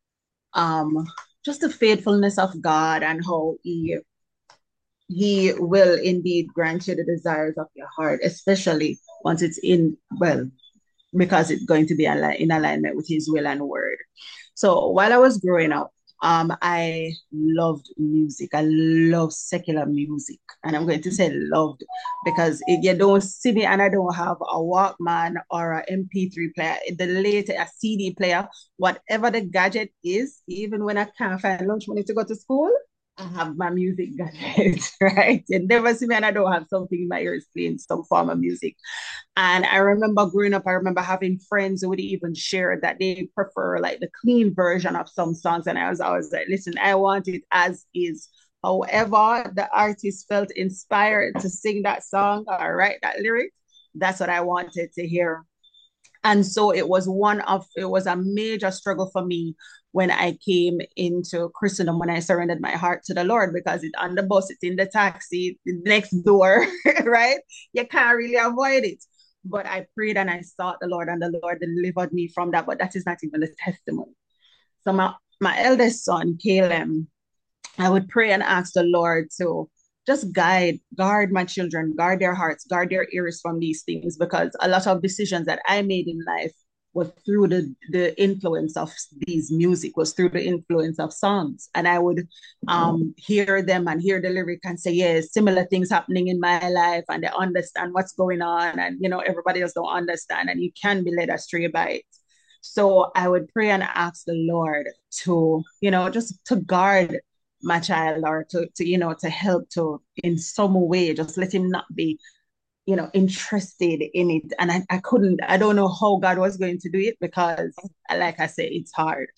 just the faithfulness of God and how He will indeed grant you the desires of your heart, especially once it's because it's going to be in alignment with His will and word. So while I was growing up, I loved music. I love secular music, and I'm going to say loved because if you don't see me and I don't have a Walkman or a MP3 player, a CD player, whatever the gadget is, even when I can't find lunch money to go to school, I have my music gadget, right? You never see me and I don't have something in my ears playing some form of music. And I remember growing up, I remember having friends who would even share that they prefer like the clean version of some songs. And I was always like, listen, I want it as is. However, the artist felt inspired to sing that song or write that lyric, that's what I wanted to hear. And so it was a major struggle for me when I came into Christendom, when I surrendered my heart to the Lord, because it's on the bus, it's in the taxi, next door, right? You can't really avoid it. But I prayed and I sought the Lord, and the Lord delivered me from that. But that is not even the testimony. So my eldest son, Caleb, I would pray and ask the Lord to just guard my children, guard their hearts, guard their ears from these things, because a lot of decisions that I made in life was through the influence of these music, was through the influence of songs. And I would hear them and hear the lyric and say, yes, similar things happening in my life, and they understand what's going on. And, everybody else don't understand, and you can be led astray by it. So I would pray and ask the Lord to, just to guard my child, or to help to in some way just let him not be interested in it. And I don't know how God was going to do it, because like I say, it's hard.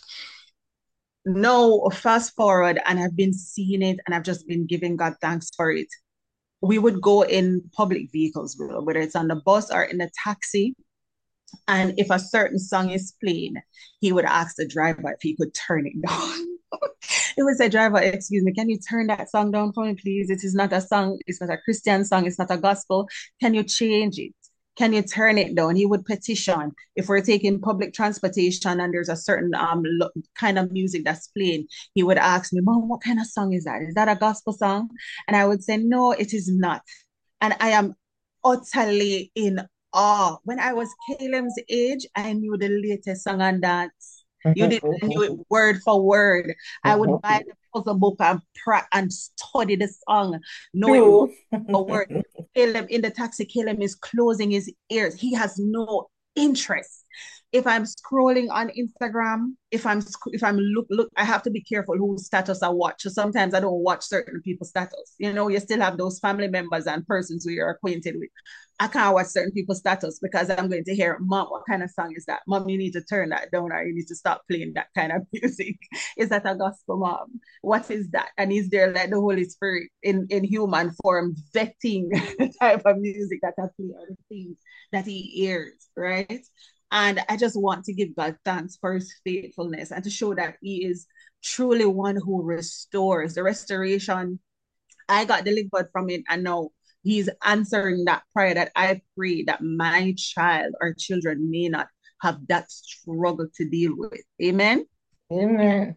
No, fast forward, and I've been seeing it, and I've just been giving God thanks for it. We would go in public vehicles, whether it's on the bus or in the taxi, and if a certain song is playing, he would ask the driver if he could turn it down. It would say, driver, excuse me, can you turn that song down for me, please? It is not a song, it's not a Christian song, it's not a gospel. Can you change it? Can you turn it down? He would petition. If we're taking public transportation and there's a certain kind of music that's playing, he would ask me, Mom, what kind of song is that? Is that a gospel song? And I would say, no, it is not. And I am utterly in awe. When I was Caleb's age, I knew the latest song and dance. I knew it word for word. I would buy the puzzle book and study the song, knowing word for word. Caleb in the taxi, Caleb is closing his ears. He has no interest. If I'm scrolling on Instagram, if I'm look, I have to be careful whose status I watch. So sometimes I don't watch certain people's status. You still have those family members and persons who you're acquainted with. I can't watch certain people's status because I'm going to hear, Mom, what kind of song is that? Mom, you need to turn that down, or you need to stop playing that kind of music. Is that a gospel, Mom? What is that? And is there like the Holy Spirit in human form vetting the type of music that I play, or the things that he hears, right? And I just want to give God thanks for his faithfulness and to show that he is truly one who restores. The restoration, I got delivered from it, and now he's answering that prayer that I pray, that my child or children may not have that struggle to deal with. Amen. Amen.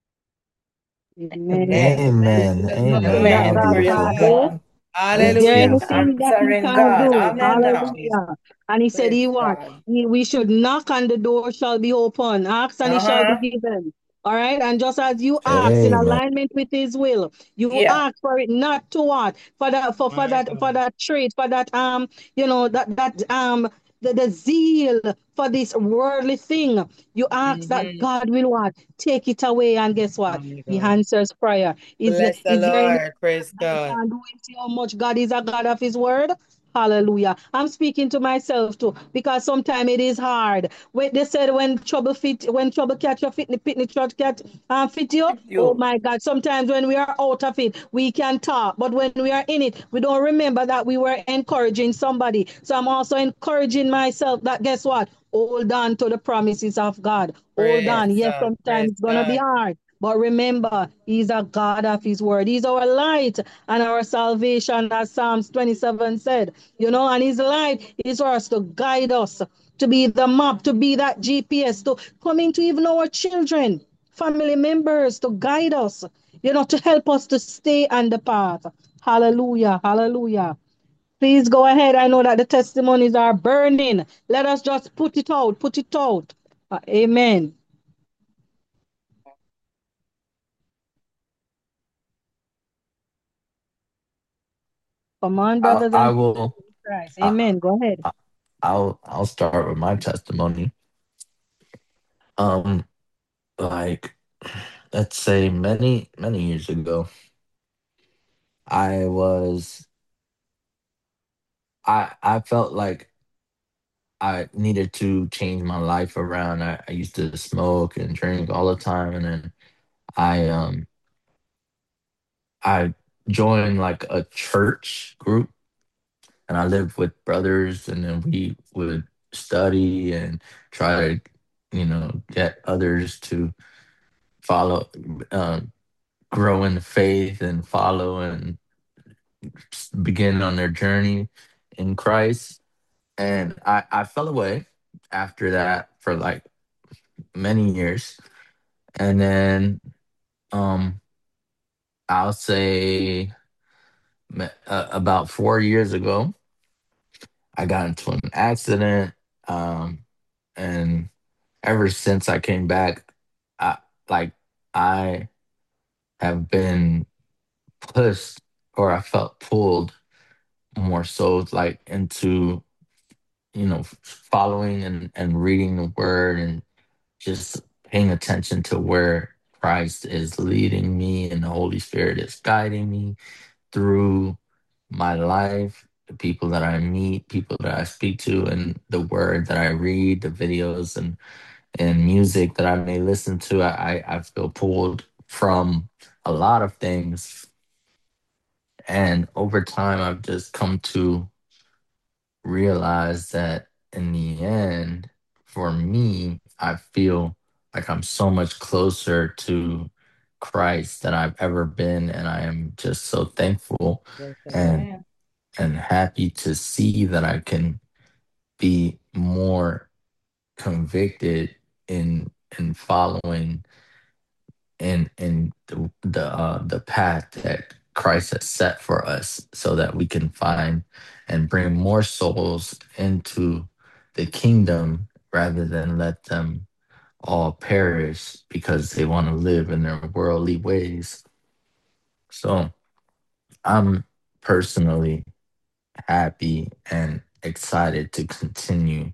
Amen. Amen. Amen. Amen. How Praise beautiful. God. Is there Hallelujah. Beautiful. anything that he Answering can God. do? Amen now. Hallelujah. And he said Praise we should knock and the door shall be open. Ask and it shall be given. All right. And just as you ask in Amen. alignment with his will, you Yeah. ask for it not to what? For that for that trait, for that the zeal for this worldly thing. You ask that God will what? Take it away. And guess what? He answers prayer. Bless the Is there any Lord. Praise that we God. can do and see how much God is a God of his word? Hallelujah. I'm speaking to myself too, because sometimes it is hard. When they said when trouble catch your pitney trot catch fit you. Oh You. my God. Sometimes when we are out of it, we can talk. But when we are in it, we don't remember that we were encouraging somebody. So I'm also encouraging myself that guess what? Hold on to the promises of God. Hold Praise on. Yes, God. sometimes Praise it's gonna be God. hard. But remember, He's a God of His word. He's our light and our salvation, as Psalms 27 said. And His light is for us to guide us, to be the map, to be that GPS, to come into even our children, family members, to guide us, to help us to stay on the path. Hallelujah. Hallelujah. Please go ahead. I know that the testimonies are burning. Let us just put it out. Put it out. Amen. Come on, brothers I and sisters will. in Christ. I, Amen. Go ahead. I'll start with my testimony. Um, like, let's say many years ago, I was I felt like I needed to change my life around. I used to smoke and drink all the time, and then I um I joined like a church group, and I lived with brothers, and then we would study and try to, get others to follow, grow in the faith and follow and begin on their journey in Christ. And I fell away after that for like many years. And then um I'll say about 4 years ago, I got into an accident. Um and ever since I came back, I like I have been pushed, or I felt pulled more so like into, following and reading the word, and just paying attention to where Christ is leading me and the Holy Spirit is guiding me through my life, the people that I meet, people that I speak to, and the word that I read, the videos and music that I may listen to. I feel pulled from a lot of things. And over time, I've just come to realize that in the end, for me, I feel like I'm so much closer to Christ than I've ever been. And I am just so thankful and Amen. and happy to see that I can be more convicted in following in the path that Christ has set for us, so that we can find and bring more souls into the kingdom, rather than let them all perish because they want to live in their worldly ways. So I'm personally happy and excited to continue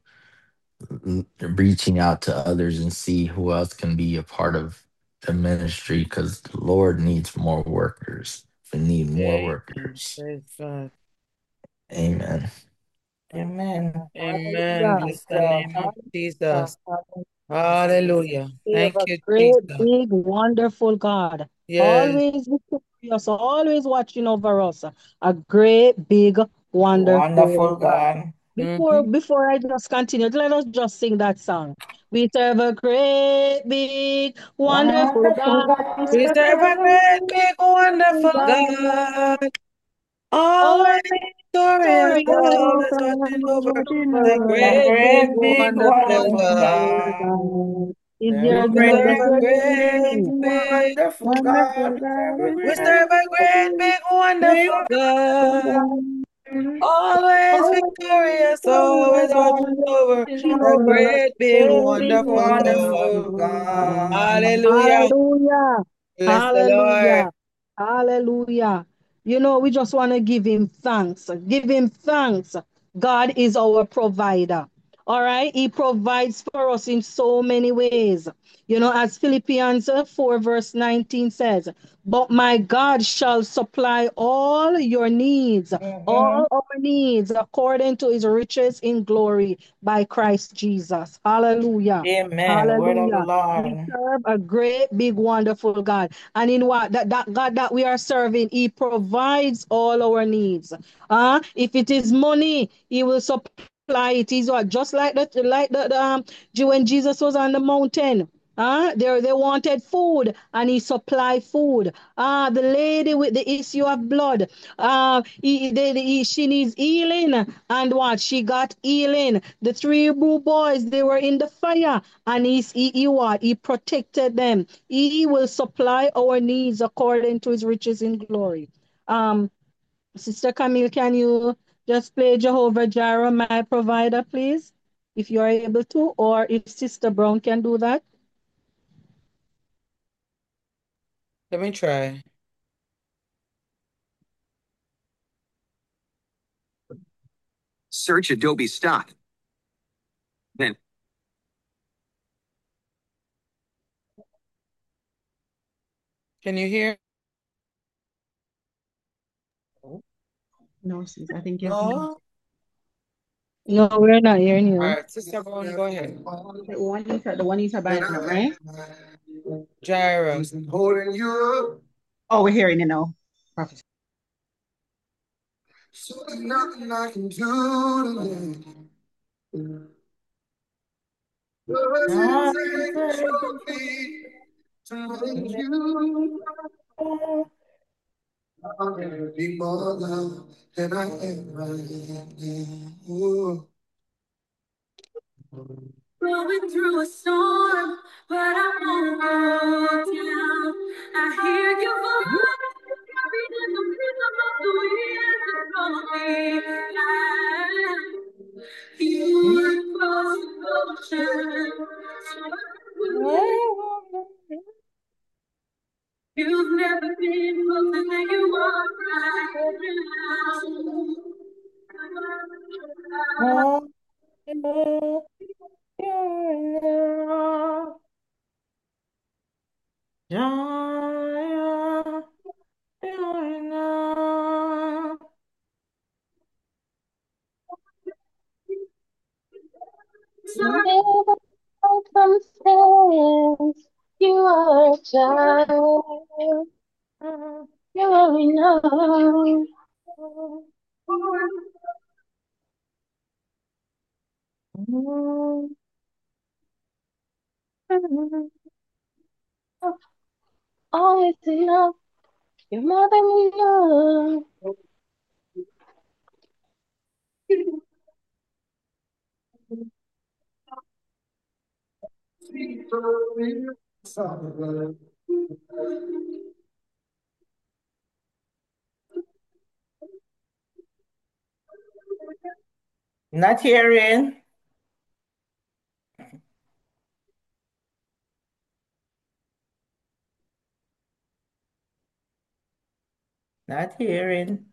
reaching out to others and see who else can be a part of the ministry, because the Lord needs more workers. We need more Amen. workers. Praise God. Amen. Amen. Amen. Hallelujah. Bless the name of Hallelujah. Jesus. Hallelujah. Hallelujah. We have Thank a you, great, Jesus. big, wonderful God. Yes. Always victorious, always watching over us. A great, big, wonderful Wonderful God. God. Mm-hmm. Before I just continue, let us just sing that song. We serve a great, big, wonderful Wonderful God. We We serve God. serve a a great, big, wonderful God. God. Always Always victorious, victorious, always watching over watching the over A great, us. big, great big wonderful wonderful God. God. Is God. your A We God serve a a great great, big great, big, wonderful God. wonderful We serve God? a We we great serve a great, big, big wonderful God. serve Always victorious, always watching over a great, big, wonderful God. Hallelujah. Hallelujah. Bless the Lord. Hallelujah. Hallelujah. You know, we just want to give him thanks. Give him thanks. God is our provider. All right. He provides for us in so many ways. You know, as Philippians 4, verse 19 says, but my God shall supply all our needs according to his riches in glory by Christ Jesus. Hallelujah. Amen. Word of the Hallelujah. We Lord. serve a great, big, wonderful God. And in what that God that we are serving, He provides all our needs. If it is money, He will supply it. He's what just when Jesus was on the mountain. They wanted food and he supplied food. The lady with the issue of blood, she needs healing, and what she got healing. The three Hebrew boys, they were in the fire, and he protected them. He will supply our needs according to his riches in glory. Sister Camille, can you just play Jehovah Jireh, my provider, please, if you are able to, or if Sister Brown can do that? Let me try. Search Adobe Stock. Then Can you hear? No, sis, I think you have No? No, we're not hearing All you. right, Sister Brown, go ahead. the Juanita Bynum, right? Gyros. holding you up. Oh, we're hearing it now. Prophet. So there's nothing I can do God to me to make you be more love than I am right now. Going through a storm, but I won't go down. I hear your voice carried in the rhythm of the wind to draw me out. You are close to ocean, so you've never been closer than you are right now. Never from sense. You are a child. You already know. Always enough. You're more than enough. Not hearing. Not hearing.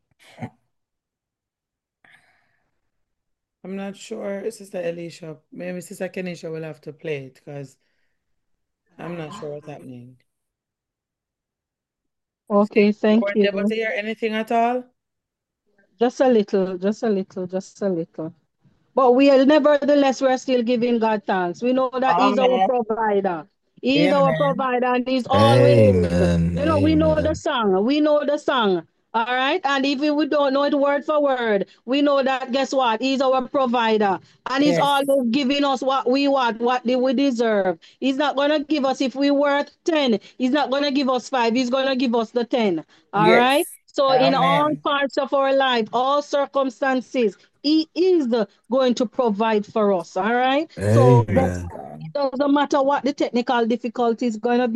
I'm not sure, Sister Elisha. Maybe Sister Kenisha will have to play it because I'm not sure what's happening. Okay, You thank weren't able to you. hear anything at all? Just a little, just a little, just a little. But nevertheless, we're still giving God thanks. We know that He's our Amen. provider. He's our Amen. provider, and He's always, Amen. we know the Amen. song. We know the song. All right. And if we don't know it word for word, we know that guess what? He's our provider. And He's Yes. always giving us what we want, what we deserve. He's not gonna give us if we worth 10. He's not gonna give us 5. He's gonna give us the 10. All right. Yes. So in all Amen. parts of our life, all circumstances, He is going to provide for us. All right. So Yes, Amen. God. it doesn't matter what the technical difficulty is going to be.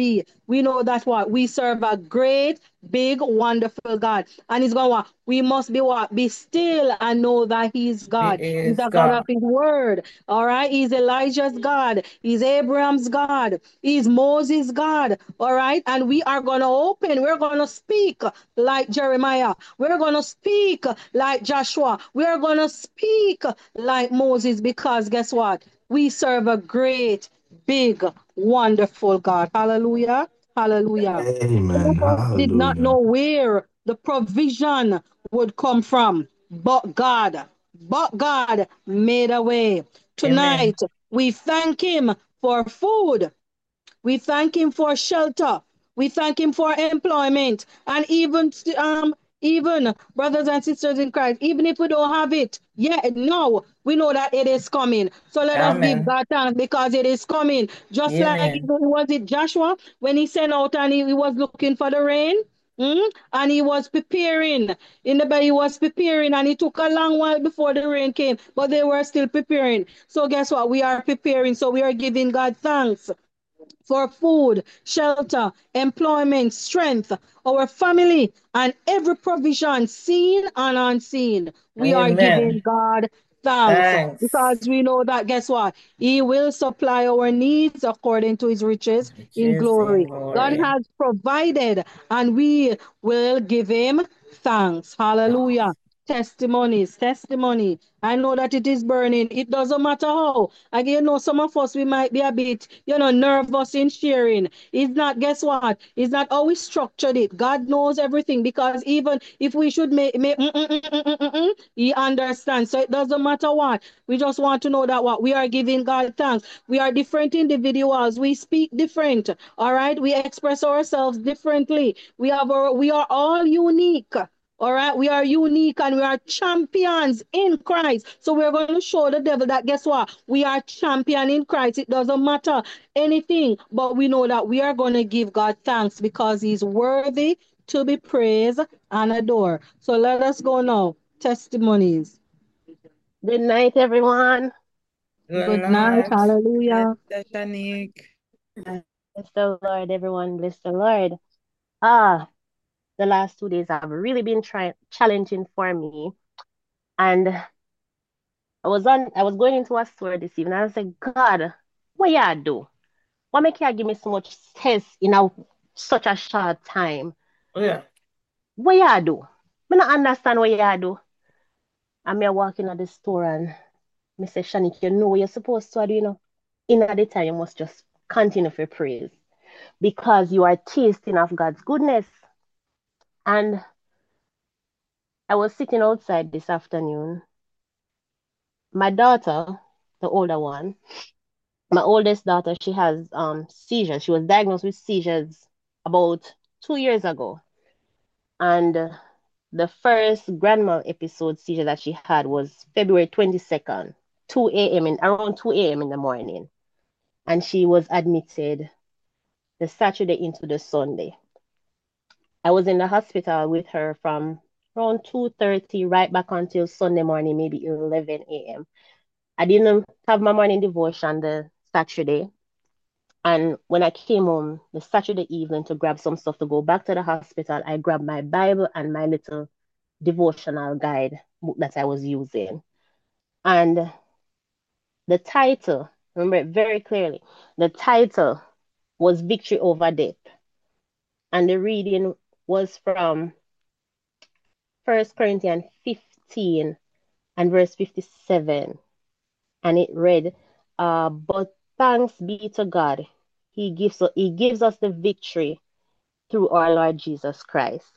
we know that what? We serve a great, big, wonderful God. And he's going what? We must be what? Be still and know that he's He God. He's is a God of God. his word. All right. He's Elijah's God. He's Abraham's God. He's Moses' God. All right. And we are going to open. We're going to speak like Jeremiah. We're going to speak like Joshua. We're going to speak like Moses because guess what? We serve a great, big, wonderful God. Hallelujah. Hallelujah. Some Amen. of us did not know Hallelujah. where the provision would come from, but God made a way. Amen. Tonight, we thank Him for food. We thank him for shelter. We thank him for employment. And even brothers and sisters in Christ, even if we don't have it, yeah, no, we know that it is coming. So let us give Amen. God thanks because it is coming. Just like Amen. was it Joshua when he sent out and he was looking for the rain? And he was preparing in the bed, he was preparing, and it took a long while before the rain came, but they were still preparing. So, guess what? We are preparing, so we are giving God thanks for food, shelter, employment, strength, our family, and every provision, seen and unseen. We are giving Amen. God thanks because Thanks. we know that, guess what? He will supply our needs according to his riches in Riches in glory. God glory. has provided, and we will give him thanks. Hallelujah. Testimony. I know that it is burning. It doesn't matter how. Again, some of us, we might be a bit, nervous in sharing. It's not, guess what? It's not how we structured it. God knows everything because even if we should He understands. So it doesn't matter what. We just want to know that what we are giving God thanks. We are different individuals. We speak different. All right. We express ourselves differently. We are all unique. All right, we are unique and we are champions in Christ. So we're going to show the devil that guess what? We are champion in Christ. It doesn't matter anything, but we know that we are going to give God thanks because he's worthy to be praised and adored. So let us go now. Testimonies. Good night, everyone. Good Good night. night. Night, Hallelujah. Sister Shanique. Bless the Lord, everyone. Bless the Lord. Ah, the last 2 days have really been challenging for me. And I was going into a store this evening and I was like, God, what you do? What make you give me so much stress in such a short time? Oh, yeah. What you do? I don't understand what you do. And me walking at the store and me say, Shanique, you know what you're supposed to do, In at the time, you must just continue for praise because you are tasting of God's goodness. And I was sitting outside this afternoon. My daughter, the older one, my oldest daughter, she has seizures. She was diagnosed with seizures about 2 years ago. And the first grand mal episode seizure that she had was February 22nd, around 2 a.m. in the morning. And she was admitted the Saturday into the Sunday. I was in the hospital with her from around 2:30 right back until Sunday morning, maybe 11 a.m. I didn't have my morning devotion the Saturday. And when I came home the Saturday evening to grab some stuff to go back to the hospital, I grabbed my Bible and my little devotional guide book that I was using. And the title, remember it very clearly, the title was Victory Over Death. And the reading was from 1 Corinthians 15 and verse 57. And it read, but thanks be to God, He gives us the victory through our Lord Jesus Christ.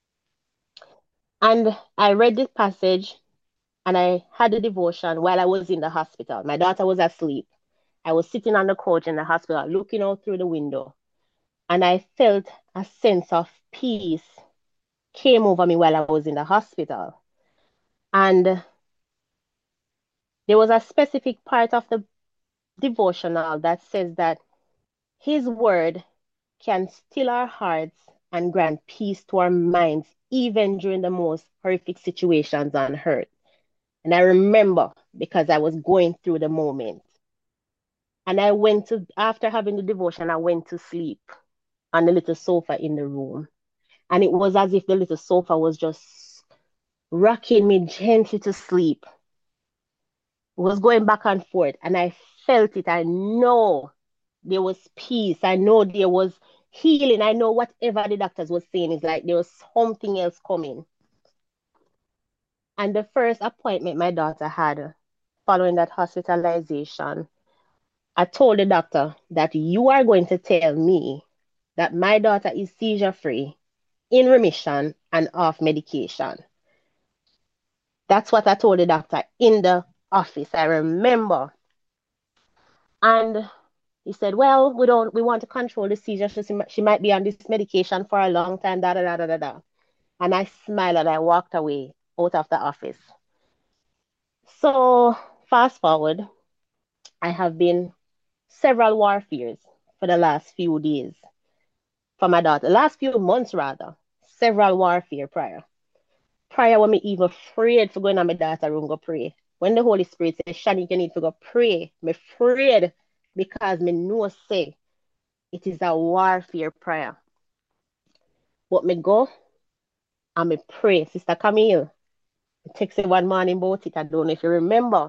And I read this passage and I had a devotion while I was in the hospital. My daughter was asleep. I was sitting on the couch in the hospital looking out through the window. And I felt a sense of peace came over me while I was in the hospital. And there was a specific part of the devotional that says that His word can still our hearts and grant peace to our minds, even during the most horrific situations on earth. And I remember because I was going through the moment. And after having the devotion, I went to sleep. on the little sofa in the room. And it was as if the little sofa was just rocking me gently to sleep. It was going back and forth, and I felt it. I know there was peace. I know there was healing. I know whatever the doctors were saying is like there was something else coming. And the first appointment my daughter had following that hospitalization, I told the doctor that you are going to tell me that my daughter is seizure-free, in remission, and off medication. That's what I told the doctor in the office. I remember. And he said, well, we want to control the seizure. She might be on this medication for a long time, da, da, da, da, da, da. And I smiled and I walked away out of the office. So fast forward, I have been several warfares for the last few days for my daughter. Last few months, rather. Several warfare prior. Prior when me even afraid for going to my daughter's room go pray. When the Holy Spirit says, Shani, you need to go pray, me afraid because me know say it is a warfare prayer. But me go and me pray. Sister Camille, I text you one morning about it. I don't know if you remember.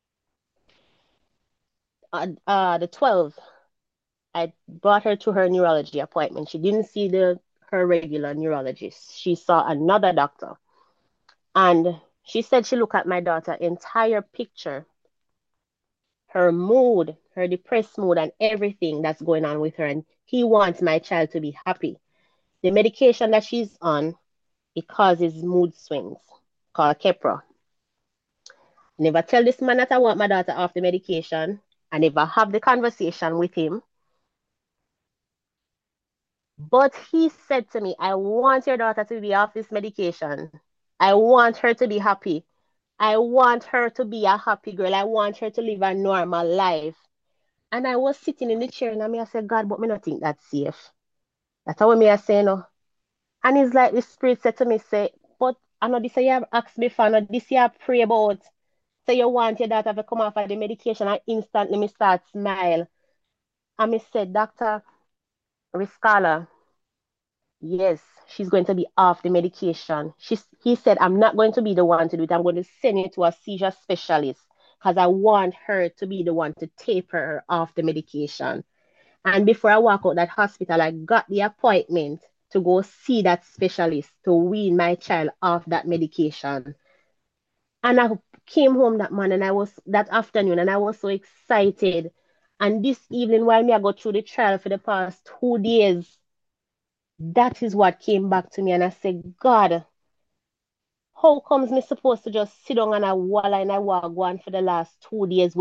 The 12th, I brought her to her neurology appointment. She didn't see her regular neurologist. She saw another doctor. And she said she looked at my daughter's entire picture, her mood, her depressed mood, and everything that's going on with her. And he wants my child to be happy. The medication that she's on, it causes mood swings, called Keppra. Never tell this man that I want my daughter off the medication. I never have the conversation with him. But he said to me, I want your daughter to be off this medication. I want her to be happy. I want her to be a happy girl. I want her to live a normal life. And I was sitting in the chair and I said, God, but me not think that's safe. That's what me I say no. And it's like the Spirit said to me, say, but I know this you have asked before, I know this you have pray about. So you want your daughter to come off of the medication, and instantly me start smile. And me said, Dr. Riscala, yes, she's going to be off the medication. He said, I'm not going to be the one to do it. I'm going to send you to a seizure specialist because I want her to be the one to taper her off the medication. And before I walk out that hospital, I got the appointment to go see that specialist to wean my child off that medication. And I came home that afternoon and I was so excited. And this evening, while I go through the trial for the past 2 days, that is what came back to me. And I said, God, how comes me supposed to just sit down and I wall and I walk one for the last 2 days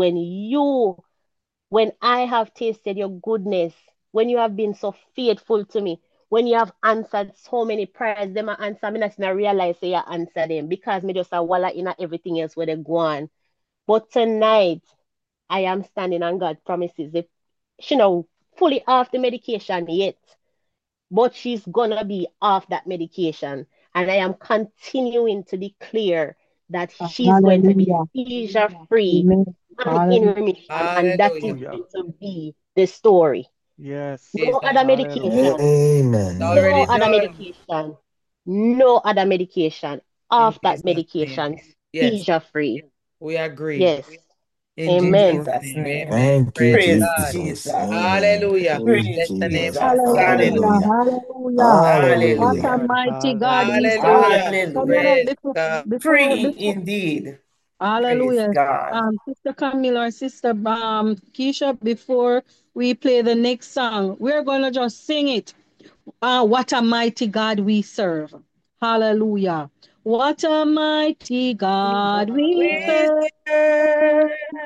when I have tasted your goodness, when you have been so faithful to me, when you have answered so many prayers, them answer me not realize say you answer them because me just a walla in everything else where they go on. But tonight, I am standing on God's promises. If she not fully off the medication yet, but she's gonna be off that medication. And I am continuing to declare that she's going to be seizure-free and in remission. And that is going to be the story. Yes. No other medication. Amen. No other medication. No other medication. Off that medication. Seizure-free. We agree. Yes. Amen. Thank you, Praise Jesus. Jesus. Hallelujah. Praise Bless the name Jesus. of God. Hallelujah. Hallelujah. What a Hallelujah. mighty God we serve. Hallelujah. Camilla, Hallelujah. before, Free indeed. Praise hallelujah. God. Sister Camilla or Sister Keisha, before we play the next song, we're going to just sing it. What a mighty God we serve. Hallelujah. What a mighty God we We serve. serve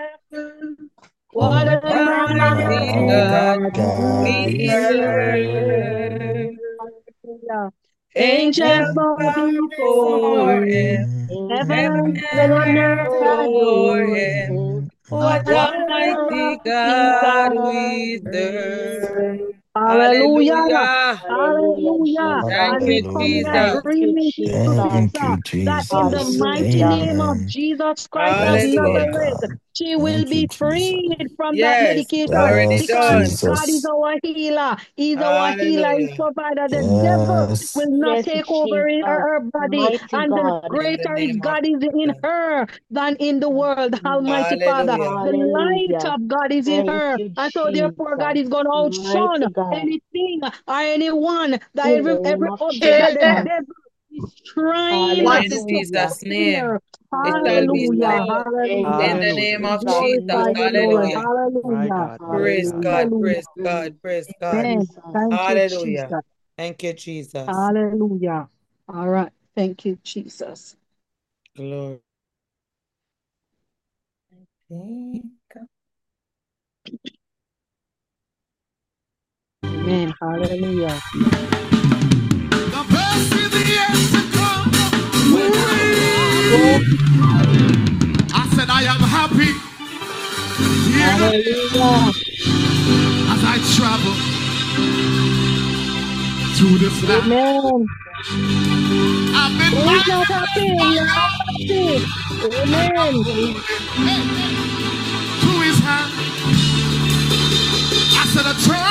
What a a mighty mighty God God we we we serve. serve. serve. Hallelujah. Angels Angels bow bow before before him. him. Heaven Heaven and and earth earth adore adore him. him. What What a a mighty mighty God God we we serve. serve. Hallelujah. Hallelujah. Hallelujah, Hallelujah. Thank And Jesus. we you, come in Hallelujah. Jesus. Thank you, agreement, Jesus. Thank sister, you, that in the Jesus. mighty Hallelujah. name of Amen. Jesus Christ of Yes, Lord Hallelujah. Nazareth, God. She will Thank you, be Jesus. freed from that Yes, it's medication already Yes, because done. God is Jesus. our healer. He's our healer and Hallelujah. provider. The devil Yes. will not Yes, take over Jesus. her body. Mighty And the God. In the greater is name of God is in Jesus. her than in the world. Almighty Father, Hallelujah. the light Hallelujah. of God is in Thank her. you, And so therefore God Jesus. is going to outshine Mighty God. anything or anyone that In the every name of object that the Jesus. devil is trying What In is to Hallelujah. Jesus' name. snare. It shall be Hallelujah. Hallelujah. so. Thank you, In Hallelujah. the Hallelujah. name We of Jesus. Jesus. glorify Yes, you, Lord. Lord. Hallelujah. My Hallelujah. God, my Praise God. God. Hallelujah. Praise God. Praise God. Amen. Jesus. Thank you, Hallelujah. Jesus. Thank you, Jesus. Hallelujah. All right. Thank you, Jesus. Glory. Amen. Hallelujah. The best is yet to come. When I said I am happy here Hallelujah. as I travel through this land. Amen. I've been Who is not minded happy? by We are all God happy. and I'm Amen. holding to his hand. I said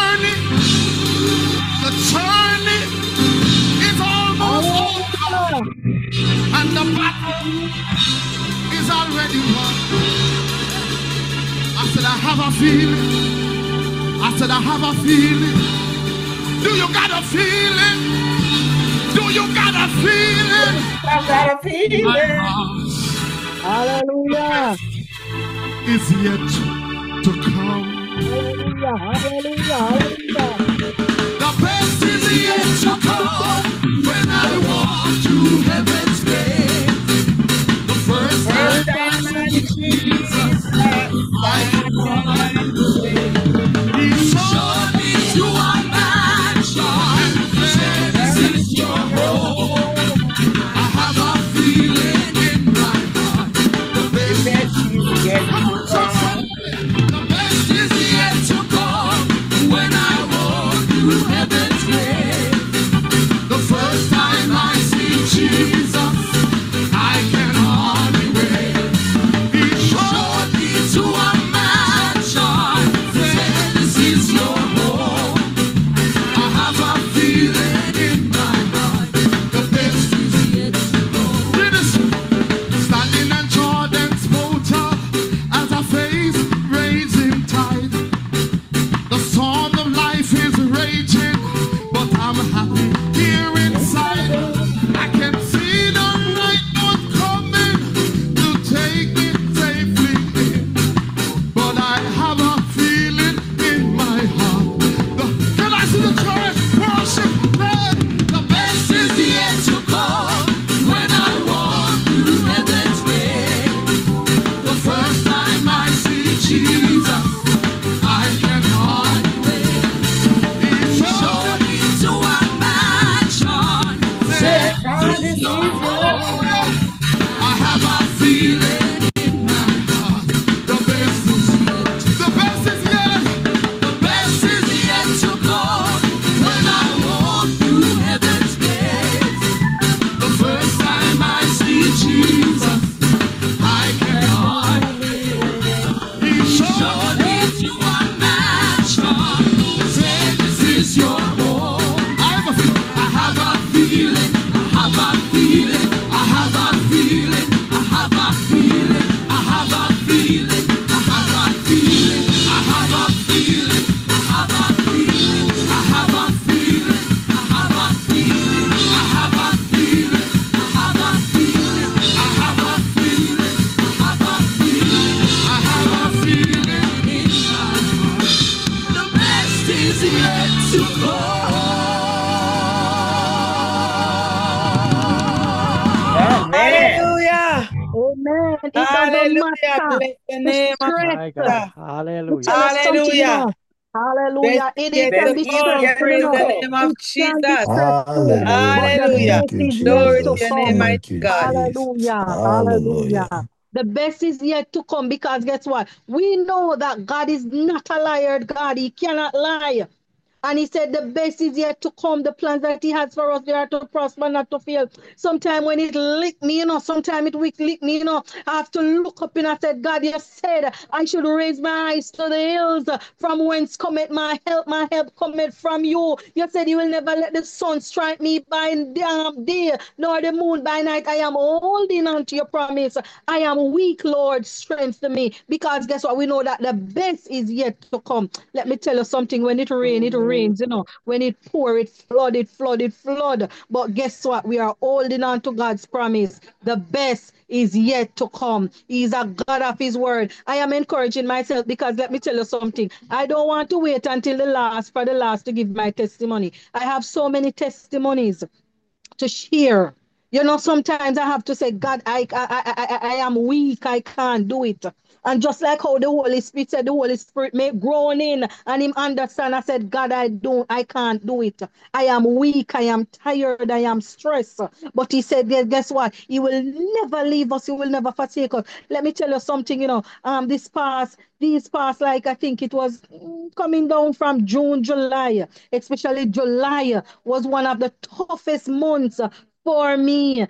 the journey is almost over Hallelujah. and the battle is already won. I said I have a feeling. I said I have a feeling. Do you got a feeling? Do you got a feeling? I got a My feeling. heart Hallelujah. is yet to come. Hallelujah. Hallelujah. Hallelujah. The best is yet to come when I walk to heaven's gate. The first First time Hallelujah. I time I see see Jesus, Jesus, I I can can say, He showed me to a mansion. Said, this that is your is your home. home. I have a feeling in my heart. The The best best is yet come to on, church come. family. The best is yet to come when I walk through heaven's gate. The first time I see Jesus, I can hardly wait. He showed me to a mansion. Said, this is your home. I have a feeling in my heart. The best is yet to come. Listen, standing on Jordan's water as I face raising tide. The storm of life is raging, but I'm happy here inside. I can see the right one coming to take me safely in, but I have a feeling in my heart. Can I see the church worship? The best is yet to come when I walk through heaven's gate. The first time I see Jesus, I can hardly wait. He showed me to a mansion. Said, Said, God, this is this your is your home. home. I have a feeling in my heart. The best is yet. The best is yet to come when I walk through heaven's gates. The first time I see Jesus, I can hardly wait. He showed me to a mansion. Said, this is your home. I have a feeling. I have a feeling. I have a feeling. I have a feeling. I have a feeling. I have a feeling. I have a feeling. I have a feeling. I have a feeling. I have a feeling. I have a feeling. I have a feeling. I have a feeling. I have a feeling. I have a feeling in my heart. The best is yet to come. Amen. Hallelujah. Amen. It doesn't Hallelujah. matter. Bless the The name of stress. My Jesus. God. We Hallelujah. tell us something, you Hallelujah. know. Best Hallelujah. is It yet can to Best be is come. yet stressful, you to Praise know. the come. name of It can be Jesus. stressful, but Hallelujah. the Hallelujah. Thank best you, is yet Glory to to your Jesus. name, come. mighty Thank you, God. Jesus. Hallelujah. Hallelujah. Hallelujah. The best is yet to come because guess what? We know that God is not a liar, God. He cannot lie. And he said the best is yet to come. The plans that he has for us, they are to prosper, not to fail. Sometimes when it lick me, sometimes it will lick me, I have to look up and I said, God, you said I should raise my eyes to the hills from whence cometh my help. My help cometh from you. You said you will never let the sun strike me by day, nor the moon by night. I am holding on to your promise. I am weak, Lord, strengthen me. Because guess what? We know that the best is yet to come. Let me tell you something. When it rains, it rains. When it pour, it flood, it flood, it flood. But guess what? We are holding on to God's promise. The best is yet to come. He's a God of his word. I am encouraging myself because let me tell you something. I don't want to wait until for the last to give my testimony. I have so many testimonies to share. Sometimes I have to say, God, I am weak. I can't do it. And just like how the Holy Spirit said, the Holy Spirit may groan in and him understand. I said, God, I can't do it. I am weak. I am tired. I am stressed. But he said, guess what? He will never leave us. He will never forsake us. Let me tell you something, these past, like I think it was coming down from June, July, especially July was one of the toughest months for me.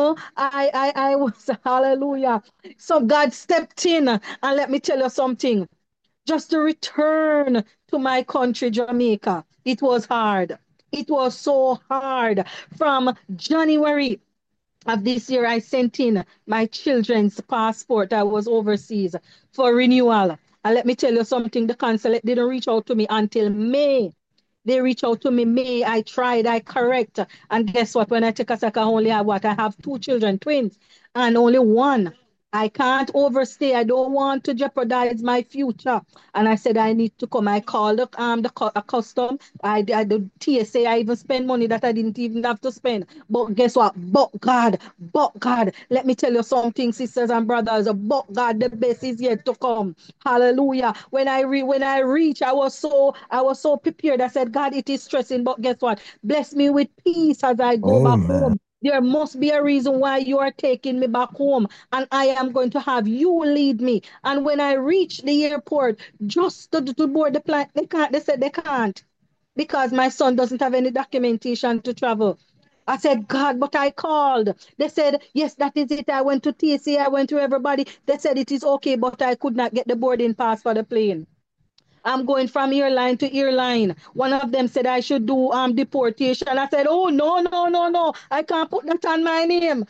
I was, hallelujah. So God stepped in and let me tell you something. Just to return to my country, Jamaica, it was hard. It was so hard. From January of this year, I sent in my children's passport. I was overseas for renewal. And let me tell you something, the consulate didn't reach out to me until May. They reach out to me, May. I tried, I correct. And guess what? When I take a second, I only have what? I have 2 children, twins, and only one. I can't overstay. I don't want to jeopardize my future. And I said, I need to come. I called a custom. The TSA, I even spend money that I didn't even have to spend. But guess what? But God, let me tell you something, sisters and brothers. But God, the best is yet to come. Hallelujah. When I reach, I was so prepared. I said, God, it is stressing, but guess what? Bless me with peace as I go back Amen. home. There must be a reason why you are taking me back home, and I am going to have you lead me. And when I reach the airport, just to board the plane, they said they can't because my son doesn't have any documentation to travel. I said, God, but I called. They said, yes, that is it. I went to TSA, I went to everybody. They said it is okay, but I could not get the boarding pass for the plane. I'm going from airline to airline. One of them said I should do deportation. I said, oh, no, no, no, no. I can't put that on my name.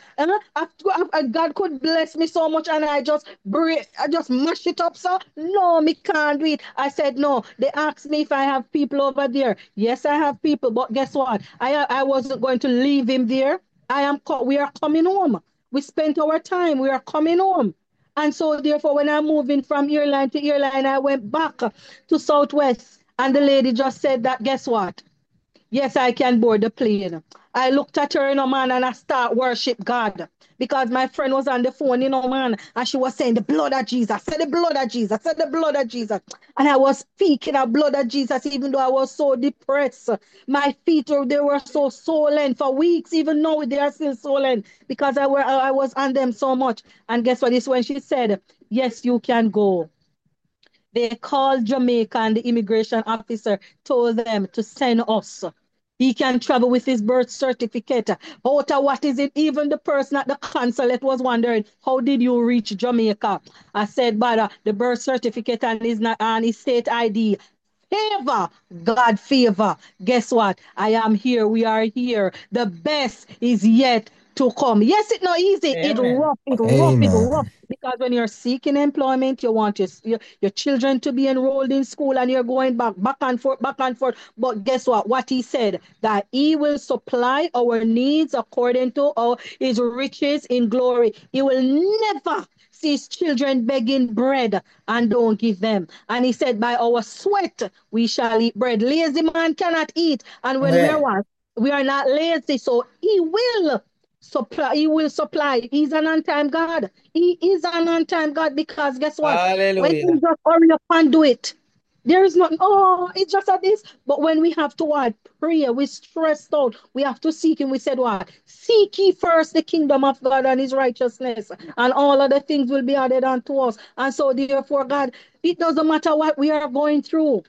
God could bless me so much and I just mash it up. So, no, me can't do it. I said, no. They asked me if I have people over there. Yes, I have people. But guess what? I wasn't going to leave him there. We are coming home. We spent our time. We are coming home. And so, therefore, when I'm moving from airline to airline, I went back to Southwest. And the lady just said that, guess what? Yes, I can board the plane. I looked at her, man, and I start worship God. Because my friend was on the phone, man, and she was saying the blood of Jesus, said the blood of Jesus, said the blood of Jesus. And I was speaking of blood of Jesus, even though I was so depressed. My feet, they were so swollen for weeks. Even now, they are still swollen because I was on them so much. And guess what? It's when she said, yes, you can go. They called Jamaica and the immigration officer told them to send us. He can travel with his birth certificate. Out of what is it? Even the person at the consulate was wondering, how did you reach Jamaica? I said, but the birth certificate and his state ID. Favor, God favor. Guess what? I am here. We are here. The best is yet to come. Yes, it's not easy. It's rough. It's rough. It's rough. Amen. Because when you're seeking employment, you want your children to be enrolled in school and you're going back and forth, back and forth. But guess what? What he said, that he will supply our needs according to his riches in glory. He will never see his children begging bread and don't give them. And he said, by our sweat, we shall eat bread. Lazy man cannot eat. And when we are not lazy, so he will supply. He will supply. He's an on-time God. He is an on-time God because guess what? When Hallelujah. you just hurry up and do it, there is nothing. Oh, it's just like this. But when we have to what? Pray, we stressed out. We have to seek him. We said what? Seek ye first the kingdom of God and his righteousness, and all other things will be added unto us. And so, therefore, God, it doesn't matter what we are going through.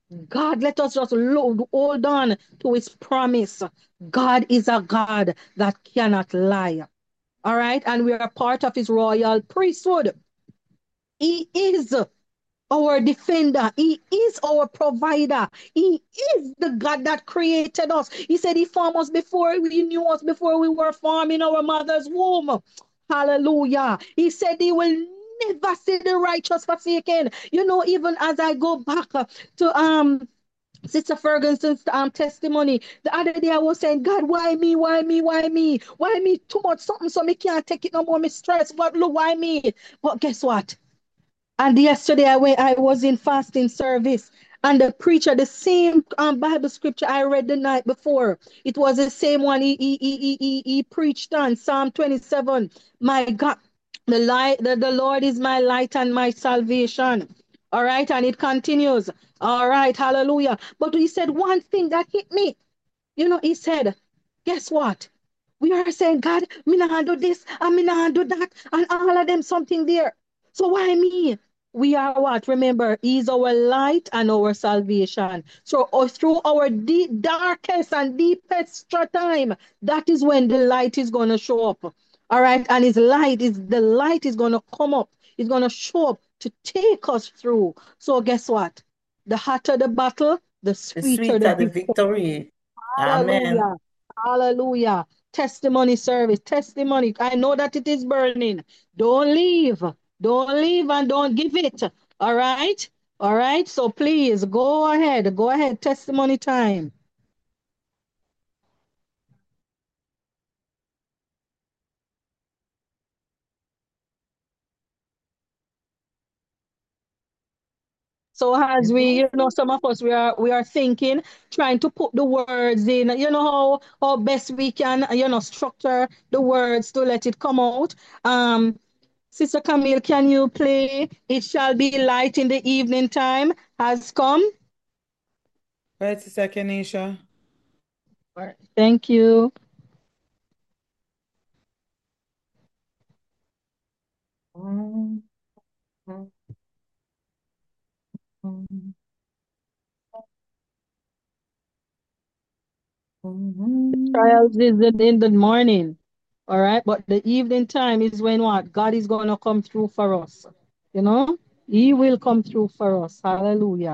God, let us just hold on to his promise. God is a God that cannot lie. All right. And we are part of his royal priesthood. He is our defender. He is our provider. He is the God that created us. He said he formed us before he knew us, before we were formed in our mother's womb. Hallelujah. He said he will never see the righteous forsaken. You know, even as I go back to Sister Ferguson's testimony. The other day I was saying, God, why me? Why me? Why me? Why me? Too much something so me can't take it no more. Me stress. But look, why me? But guess what? And yesterday I was in fasting service, and the preacher, the same Bible scripture I read the night before, it was the same one he preached on Psalm 27. My God, the Lord is my light and my salvation. All right, and it continues. All right, hallelujah. But he said one thing that hit me. You know, he said, guess what? We are saying, God, me nah do this and me nah do that, and all of them something there. So why me? We are what? Remember, he's our light and our salvation. So through our darkest and deepest time, that is when the light is going to show up. All right. And the light is going to come up. It's going to show up to take us through. So guess what? The hotter the battle, the sweeter the victory. victory. Amen. Hallelujah. Hallelujah. Testimony service. Testimony. I know that it is burning. Don't leave. Don't leave and don't give it. All right? All right. So please go ahead. Go ahead. Testimony time. So as we, some of us, we are thinking, trying to put the words in, how best we can, structure the words to let it come out. Sister Camille, can you play It Shall Be Light in the Evening Time Has Come? Right, Sister Kenisha. All right. Thank you. Trials is in the morning, all right? But the evening time is when what? God is going to come through for us. He will come through for us. Hallelujah.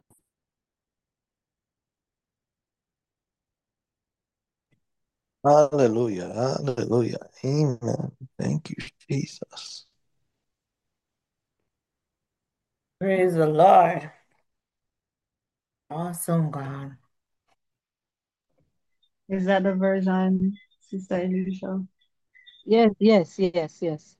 Hallelujah. Hallelujah. Amen. Thank you, Jesus. Praise the Lord. Awesome, God. Is that the version, Sister Alicia? Yes, yes, yes, yes.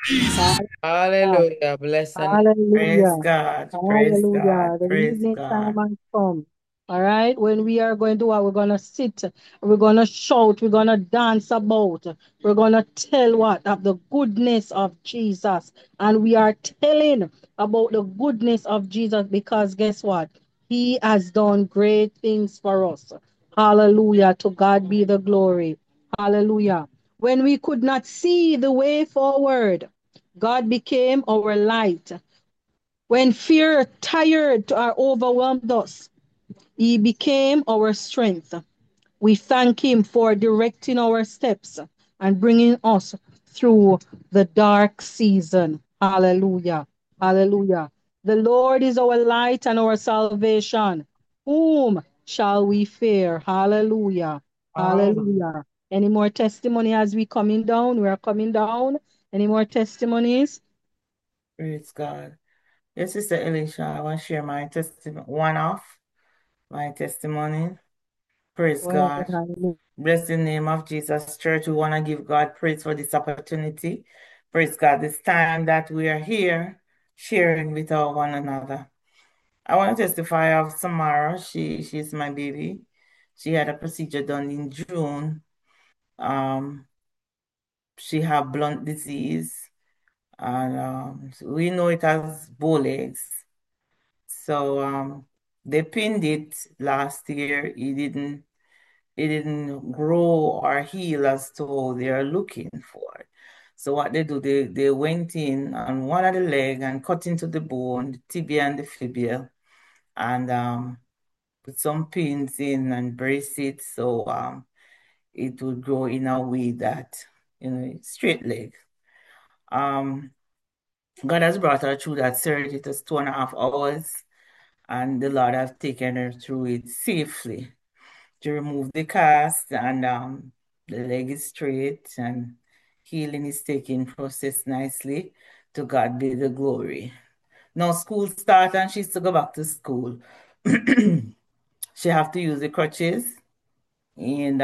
Hallelujah. Bless the name. Praise Hallelujah. God. Praise Hallelujah. God. The Praise evening time God. has come. All right. When we are going to what? We're going to sit. We're going to shout. We're going to dance about. We're going to tell what? Of the goodness of Jesus. And we are telling about the goodness of Jesus because guess what? He has done great things for us. Hallelujah. To God be the glory. Hallelujah. When we could not see the way forward, God became our light. When fear tired or overwhelmed us, He became our strength. We thank Him for directing our steps and bringing us through the dark season. Hallelujah. Hallelujah. The Lord is our light and our salvation. Whom shall we fear? Hallelujah. Hallelujah. Any more testimony as we coming down? We are coming down. Any more testimonies? Praise God. Yes, Sister Elisha, I want to share my testimony, one off my testimony. Praise Well, God. hallelujah. Bless the name of Jesus Church. We want to give God praise for this opportunity. Praise God, this time that we are here sharing with our one another. I want to testify of Samara. She's my baby. She had a procedure done in June. She had blunt disease, and we know it as bow legs. So they pinned it last year. It didn't grow or heal as to they're looking for. So what they do, they went in on one of the leg and cut into the bone, the tibia and the fibula, and put some pins in and brace it so it would grow in a way that, straight leg. God has brought her through that surgery. It was 2.5 hours, and the Lord has taken her through it safely to remove the cast, and the leg is straight, and healing is taking process nicely. To God be the glory. Now school start, and she's to go back to school. She have to use the crutches, and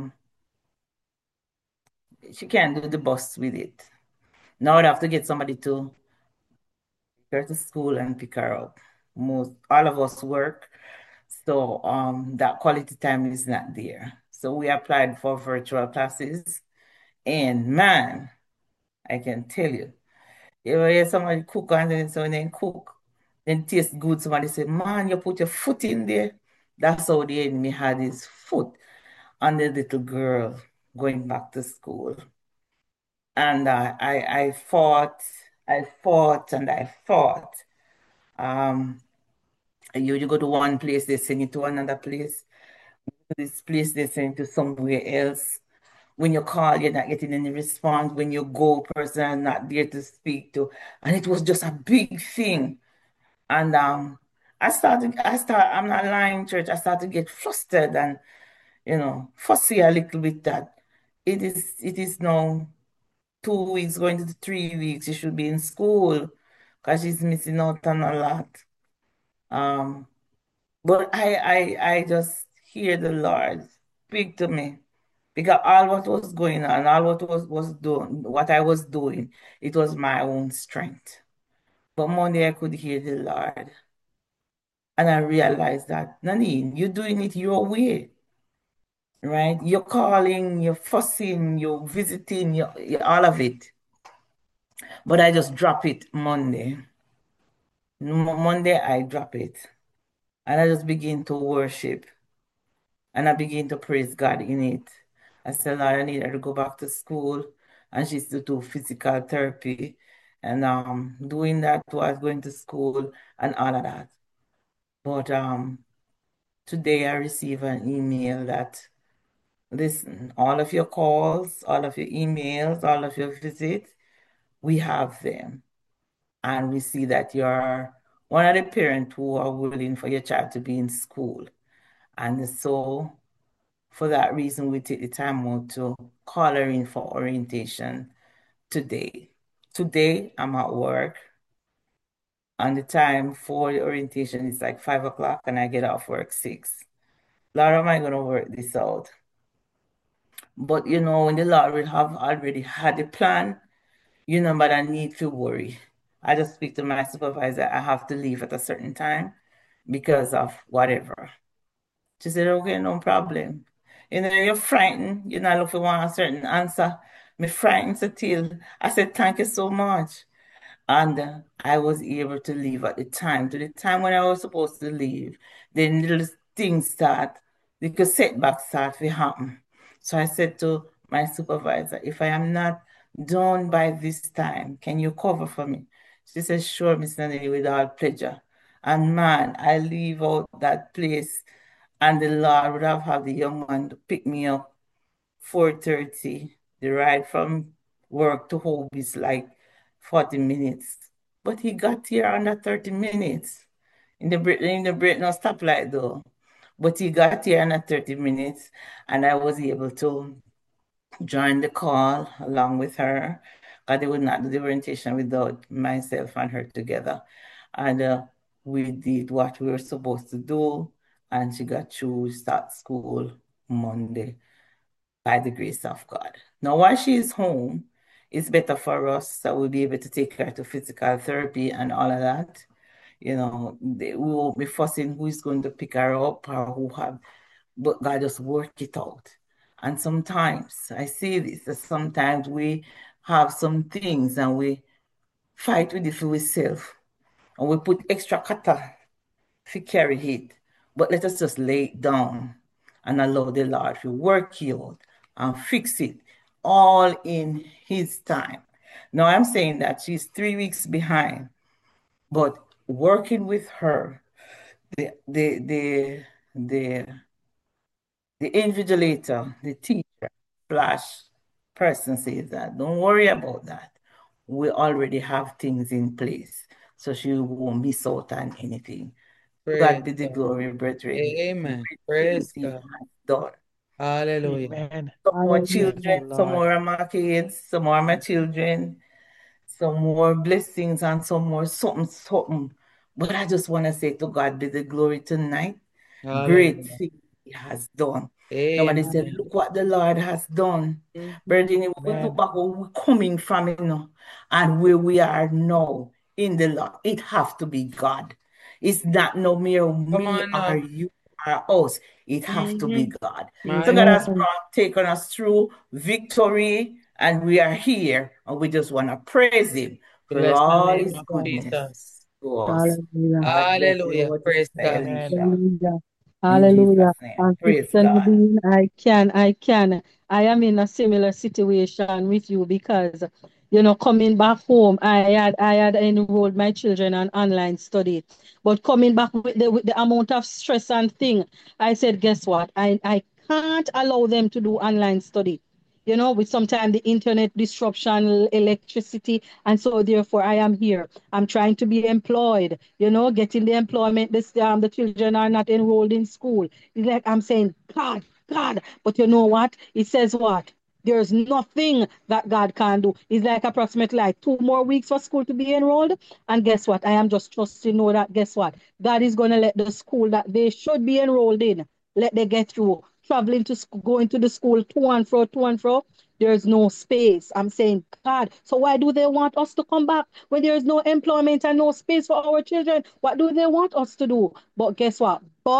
she can't do the bus with it. Now I'd have to get somebody to take her to school and pick her up. All of us work, so that quality time is not there. So we applied for virtual classes, and man, I can tell you, you hear somebody cook and then so when they cook, then taste good. Somebody say, "Man, you put your foot in there." That's how the enemy had his foot on the little girl going back to school. And I fought, and I fought. Um, you go to one place, they send you to another place. This place, they send you to somewhere else. When you call, you're not getting any response. When you go, person not there to speak to. And it was just a big thing. And I'm not lying, church. I started to get frustrated and, fussy a little bit that it is now 2 weeks going to 3 weeks. She should be in school because she's missing out on a lot. Um, but I just hear the Lord speak to me because all what was going on, all what was doing, what I was doing, it was my own strength. But Monday I could hear the Lord, and I realized that, Nanine, you're doing it your way, right? You're calling, you're fussing, you're visiting, all of it. But I just drop it Monday. Monday I drop it, and I just begin to worship, and I begin to praise God in it. I said, Lord, I need her to go back to school, and she's to do physical therapy, and doing that was going to school and all of that. But today I received an email that, listen, all of your calls, all of your emails, all of your visits, we have them. And we see that you're one of the parents who are willing for your child to be in school. And so for that reason, we take the time out to call her in for orientation today. Today, I'm at work, and the time for the orientation is like 5 o'clock, and I get off work 6. Lord, am I going to work this out? But when the Lord will have already had a plan, You know, but I need to worry. I just speak to my supervisor. I have to leave at a certain time because of whatever. She said, okay, no problem. You know, you're frightened. You're not looking for a certain answer. Me frightened to tell. I said, thank you so much. And I was able to leave at the time. To the time when I was supposed to leave, then little things start, the setbacks start to happen. So I said to my supervisor, if I am not done by this time, can you cover for me? She said, sure, Miss Nani, with all pleasure. And man, I leave out that place, and the Lord would have had the young man to pick me up 4:30. The ride from work to home is like 40 minutes. But he got here under 30 minutes. In the break, no stoplight though. But he got here under 30 minutes, and I was able to join the call along with her. Because they would not do the orientation without myself and her together. And we did what we were supposed to do, and she got through, start school Monday by the grace of God. Now, while she is home, it's better for us that we'll be able to take her to physical therapy and all of that. You know, we won't be fussing who is going to pick her up or who have, but God just work it out. And sometimes I see this, that sometimes we have some things and we fight with it for ourselves and we put extra kata to carry it. But let us just lay it down and allow the Lord to work you out and fix it all in His time. Now, I'm saying that she's 3 weeks behind, but working with her, the the the the the invigilator, the teacher, slash person says that don't worry about that. We already have things in place, so she won't miss out on anything. To Praise God be the God. glory, brethren. Amen. Great Praise things He God. has done. Hallelujah. Amen. Some more Yes, Hallelujah. Thank you, children, Lord. some Lord. more of my kids, some more of my children, some more blessings and some more something. But I just want to say to God be the glory tonight. Great Hallelujah. things He has done. Nobody said, Amen. look what the Lord has done. Mhm. Brethren, if we look Amen. back where we're coming from, and where we are now in the Lord, it have to be God. It's not no mere Come me on or now. you or us. It have to be Mm-hmm. God. My So God God. has taken us through victory, and we are here, and we just want to praise Him for Bless the all name His of goodness Jesus. to us. Hallelujah. God bless you, Hallelujah. over to Praise Sister God. Amen. Alicia. Hallelujah. In Jesus' Hallelujah. name. And Praise Sister God. Nadine, I can. I am in a similar situation with you because, coming back home, I had enrolled my children on online study. But coming back with the amount of stress and thing, I said, guess what? I can't allow them to do online study. With sometimes the internet disruption, electricity, and so therefore I am here. I'm trying to be employed, getting the employment. The children are not enrolled in school. It's like I'm saying, God. But you know what? It says what? There's nothing that God can do. It's like approximately like 2 more weeks for school to be enrolled. And guess what? I am just trusting know that guess what? God is gonna let the school that they should be enrolled in, let they get through. Traveling to school, going to the school to and fro. There's no space. I'm saying, God, so why do they want us to come back when there's no employment and no space for our children? What do they want us to do? But guess what?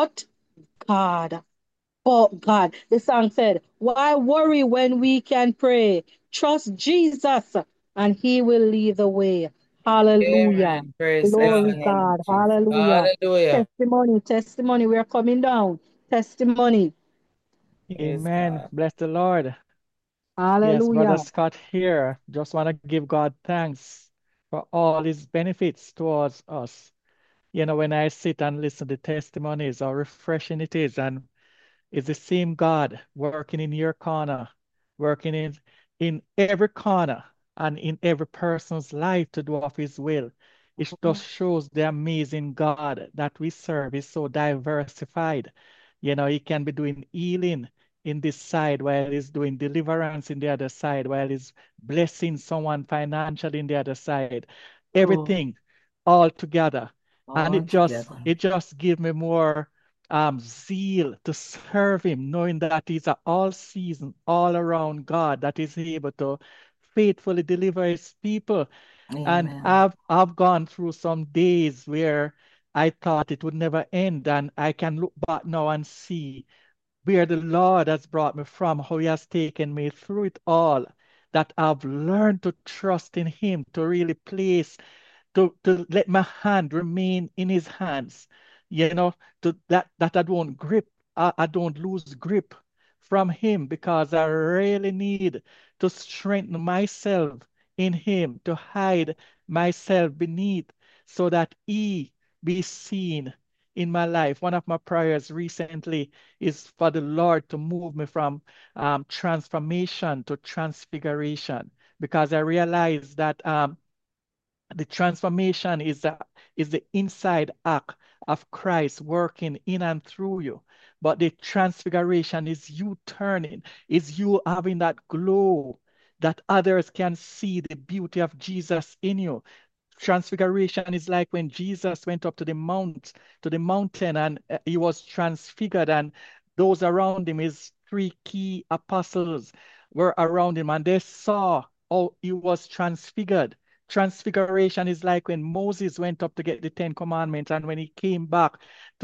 God. But God, the song said, why worry when we can pray? Trust Jesus and He will lead the way. Hallelujah. Amen. Praise Bless the Glory God. name of God. Jesus. Hallelujah. Hallelujah. Testimony. We are coming down. Testimony. Praise Amen. God. Bless the Lord. Yes, Brother Hallelujah. Scott here. Just want to give God thanks for all his benefits towards us. When I sit and listen to testimonies, how refreshing it is. And it's the same God working in your corner, working in every corner and in every person's life to do of his will. It just shows the amazing God that we serve is so diversified. He can be doing healing in this side while he's doing deliverance in the other side, while he's blessing someone financially in the other side. Oh, Everything all together. And all it just together. it just gives me more zeal to serve him, knowing that he's an all season, all around God that is able to faithfully deliver his people. And Amen. I've gone through some days where I thought it would never end, and I can look back now and see where the Lord has brought me from, how He has taken me through it all, that I've learned to trust in Him, to really place, to let my hand remain in His hands, you know, that I don't grip, I don't lose grip from Him, because I really need to strengthen myself in Him, to hide myself beneath, so that He be seen in my life. One of my prayers recently is for the Lord to move me from transformation to transfiguration, because I realize that the transformation is the inside act of Christ working in and through you. But the transfiguration is you turning, is you having that glow that others can see the beauty of Jesus in you. Transfiguration is like when Jesus went up to the mountain, and he was transfigured, and those around him, his three key apostles, were around him, and they saw how he was transfigured. Transfiguration is like when Moses went up to get the Ten Commandments, and when he came back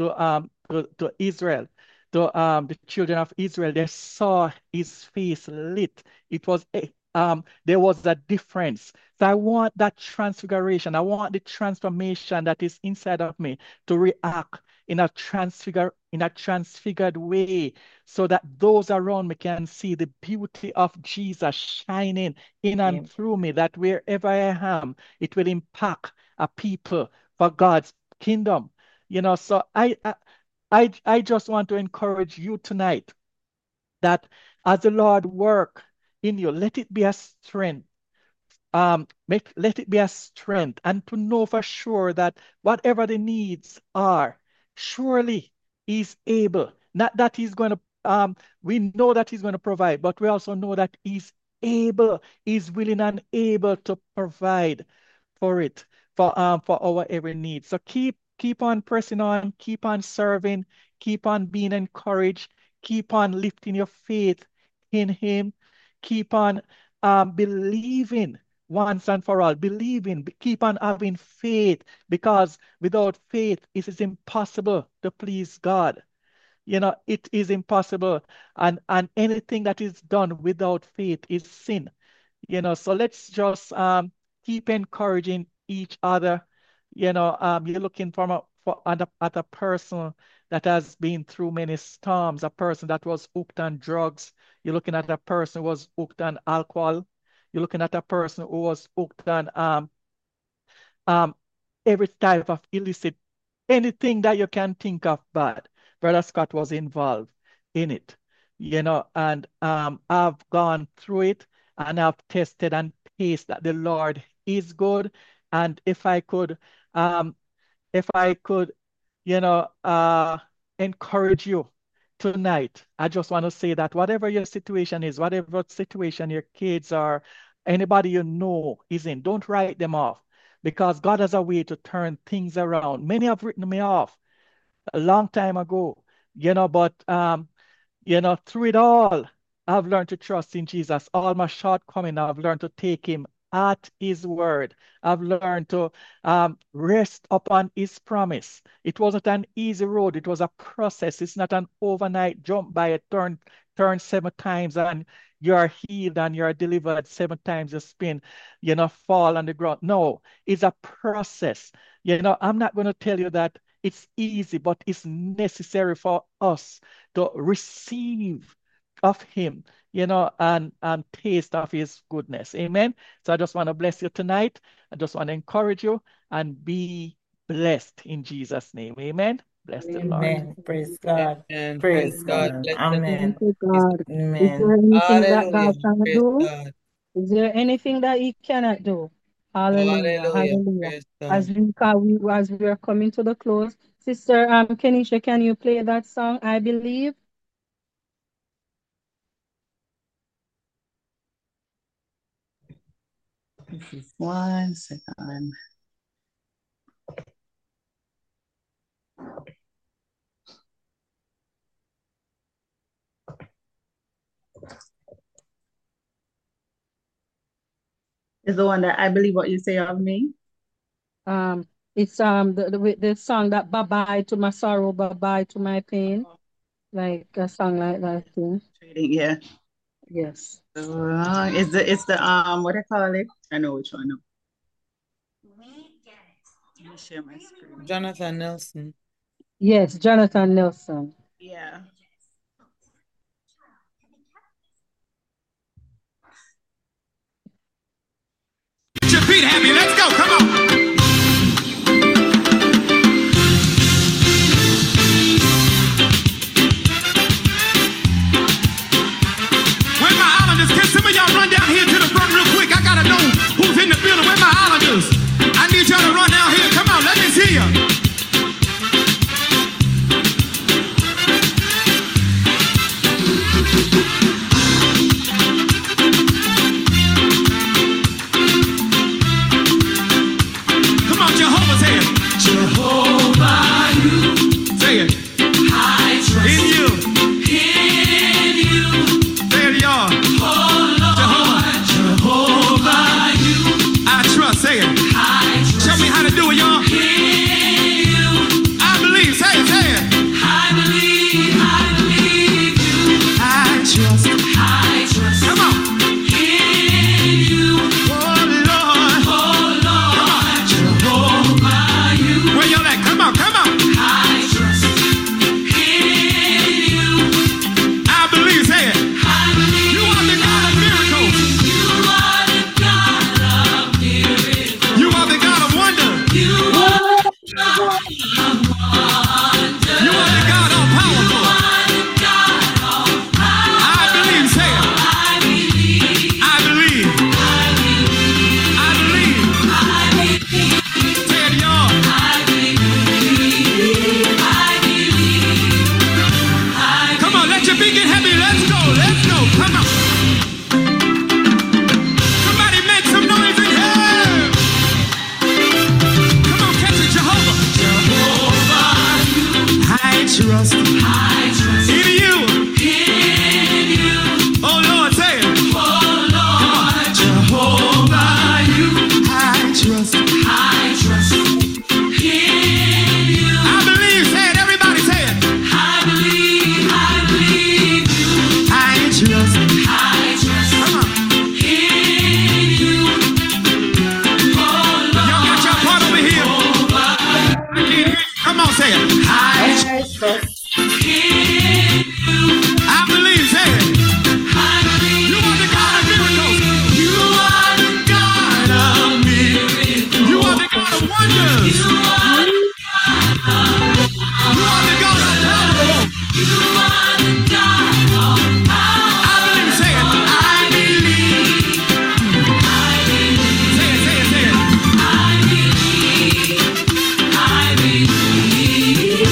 to Israel, to the children of Israel, they saw his face lit. It was there was a difference. So I want that transfiguration. I want the transformation that is inside of me to react in a transfigured way, so that those around me can see the beauty of Jesus shining in and through me, that wherever I am, it will impact a people for God's kingdom. So I just want to encourage you tonight that as the Lord work in you, let it be a strength. Let it be a strength, and to know for sure that whatever the needs are, surely He's able. Not that He's going to, we know that He's going to provide, but we also know that He's able, He's willing and able to provide for it, for our every need. So keep on pressing on, keep on serving, keep on being encouraged, keep on lifting your faith in Him, keep on believing once and for all. Believing, keep on having faith, because without faith, it is impossible to please God. It is impossible, and anything that is done without faith is sin. So let's just keep encouraging each other. You're looking at a person that has been through many storms, a person that was hooked on drugs. You're looking at a person who was hooked on alcohol. You're looking at a person who was hooked on um, every type of illicit, anything that you can think of bad. Brother Scott was involved in it, and I've gone through it, and I've tested and tasted that the Lord is good. And um, if I could, you know, uh, encourage you tonight, I just want to say that whatever your situation is, whatever situation your kids or anybody you know is in, don't write them off, because God has a way to turn things around. Many have written me off a long time ago, but through it all, I've learned to trust in Jesus. All my shortcomings, I've learned to take Him at His word. I've learned to rest upon His promise. It wasn't an easy road. It was a process. It's not an overnight jump by a turn 7 times and you're healed and you're delivered. 7 times you spin, fall on the ground. No, it's a process. I'm not going to tell you that it's easy, but it's necessary for us to receive of Him, and taste of His goodness. Amen. So I just want to bless you tonight. I just want to encourage you and be blessed in Jesus' name. Amen. Bless the Lord. Amen. Praise God. And praise Praise God. God. Bless the Thank Amen. you, Lord. God. Is Amen. there anything that Hallelujah. God cannot Praise do? God. Is there anything that He cannot do? Hallelujah. Hallelujah. Hallelujah. Praise God. As we are coming to the close, Sister Kenisha, can you play that song? I believe. This is 1 second. Is the one that I believe what you say of me. It's the song that bye bye to my sorrow, bye bye to my pain, like a song like that too. Yeah. Yes. It's the what do I call it? I know which one now. Let me share my screen. Jonathan Nelson. Yes, Jonathan Nelson. Yeah. Get your feet happy. Let's go. Come on. Where my islanders? Can some of y'all run down here to the front real quick? I gotta know who's in the building. Where my islanders? I need y'all to run down here. Come on, let me see ya. Come on, Jehovah, say it. Jehovah, you. Say it. I trust in you. In you. Say it, y'all. Oh, Lord. Jehovah, you. I trust. Say it. I trust. Show me how to do it, y'all. In you. I believe. Say it. Say it. I believe. I believe you. I trust. I trust. Come on. In you. Oh, Lord. Oh, Lord. Jehovah, you. Where y'all at? Come on. Come on. I trust in you. I believe. Say it. I believe. You are the God of miracles. You are the God of miracles. You are the God of wonder. You are the God of wonder. You are the God all powerful. You are the God all powerful. I believe. Say it. I believe. I believe. I believe. I believe. I believe. Say it, y'all. I believe. I believe. Come on, let your feet get heavy. Let's go. Let's go. Come on. Somebody make some noise in here. Come on, catch it, Jehovah. Jehovah, I trust. I trust in you. In you. Oh Lord, say it. Oh Lord, Jehovah, you. I trust. I trust in you. I believe. Say it. Everybody say it. I believe. I believe you. I trust. I trust. Come on. In you. Oh Lord. Y'all got your part over here. I can't hear you. Come on, say it. I trust in you. I believe. Say it. I believe. You are the God of miracles. You are the God of miracles. You are the God of wonders. You are the God of power. You are the God of power. I believe. Say it. I believe. I believe. Say it. Say it. Say it. I believe. I believe.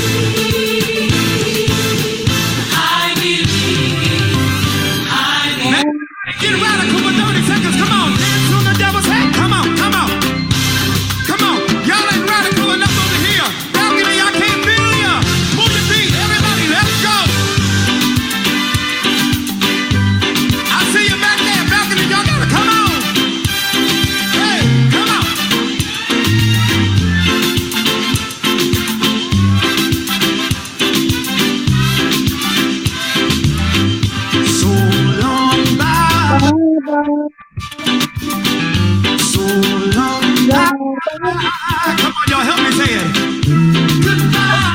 I believe. I believe. Get radical for 30 seconds. Come on. Dance on the devil's head. Come on. Come on. Come on. Y'all ain't radical enough over here. Balcony, I can't feel ya. Move your feet. Everybody, let's go. I see you back there. Balcony, y'all gotta come on. Hey, come on. So long, bye. So long, bye. Come on, y'all, help me say it. Goodbye.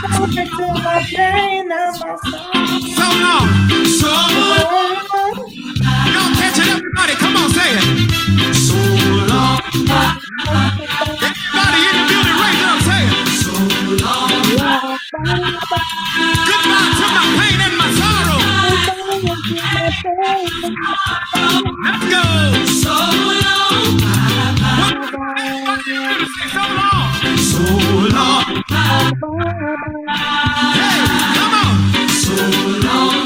So long. So long. Y'all catch it, everybody. Come on, say it. So long. Everybody in the building, raise up, say it. So long. Goodbye to my pain and my sorrow. Let's go. So long. Everybody say so long. So long. Hey, come on. So long.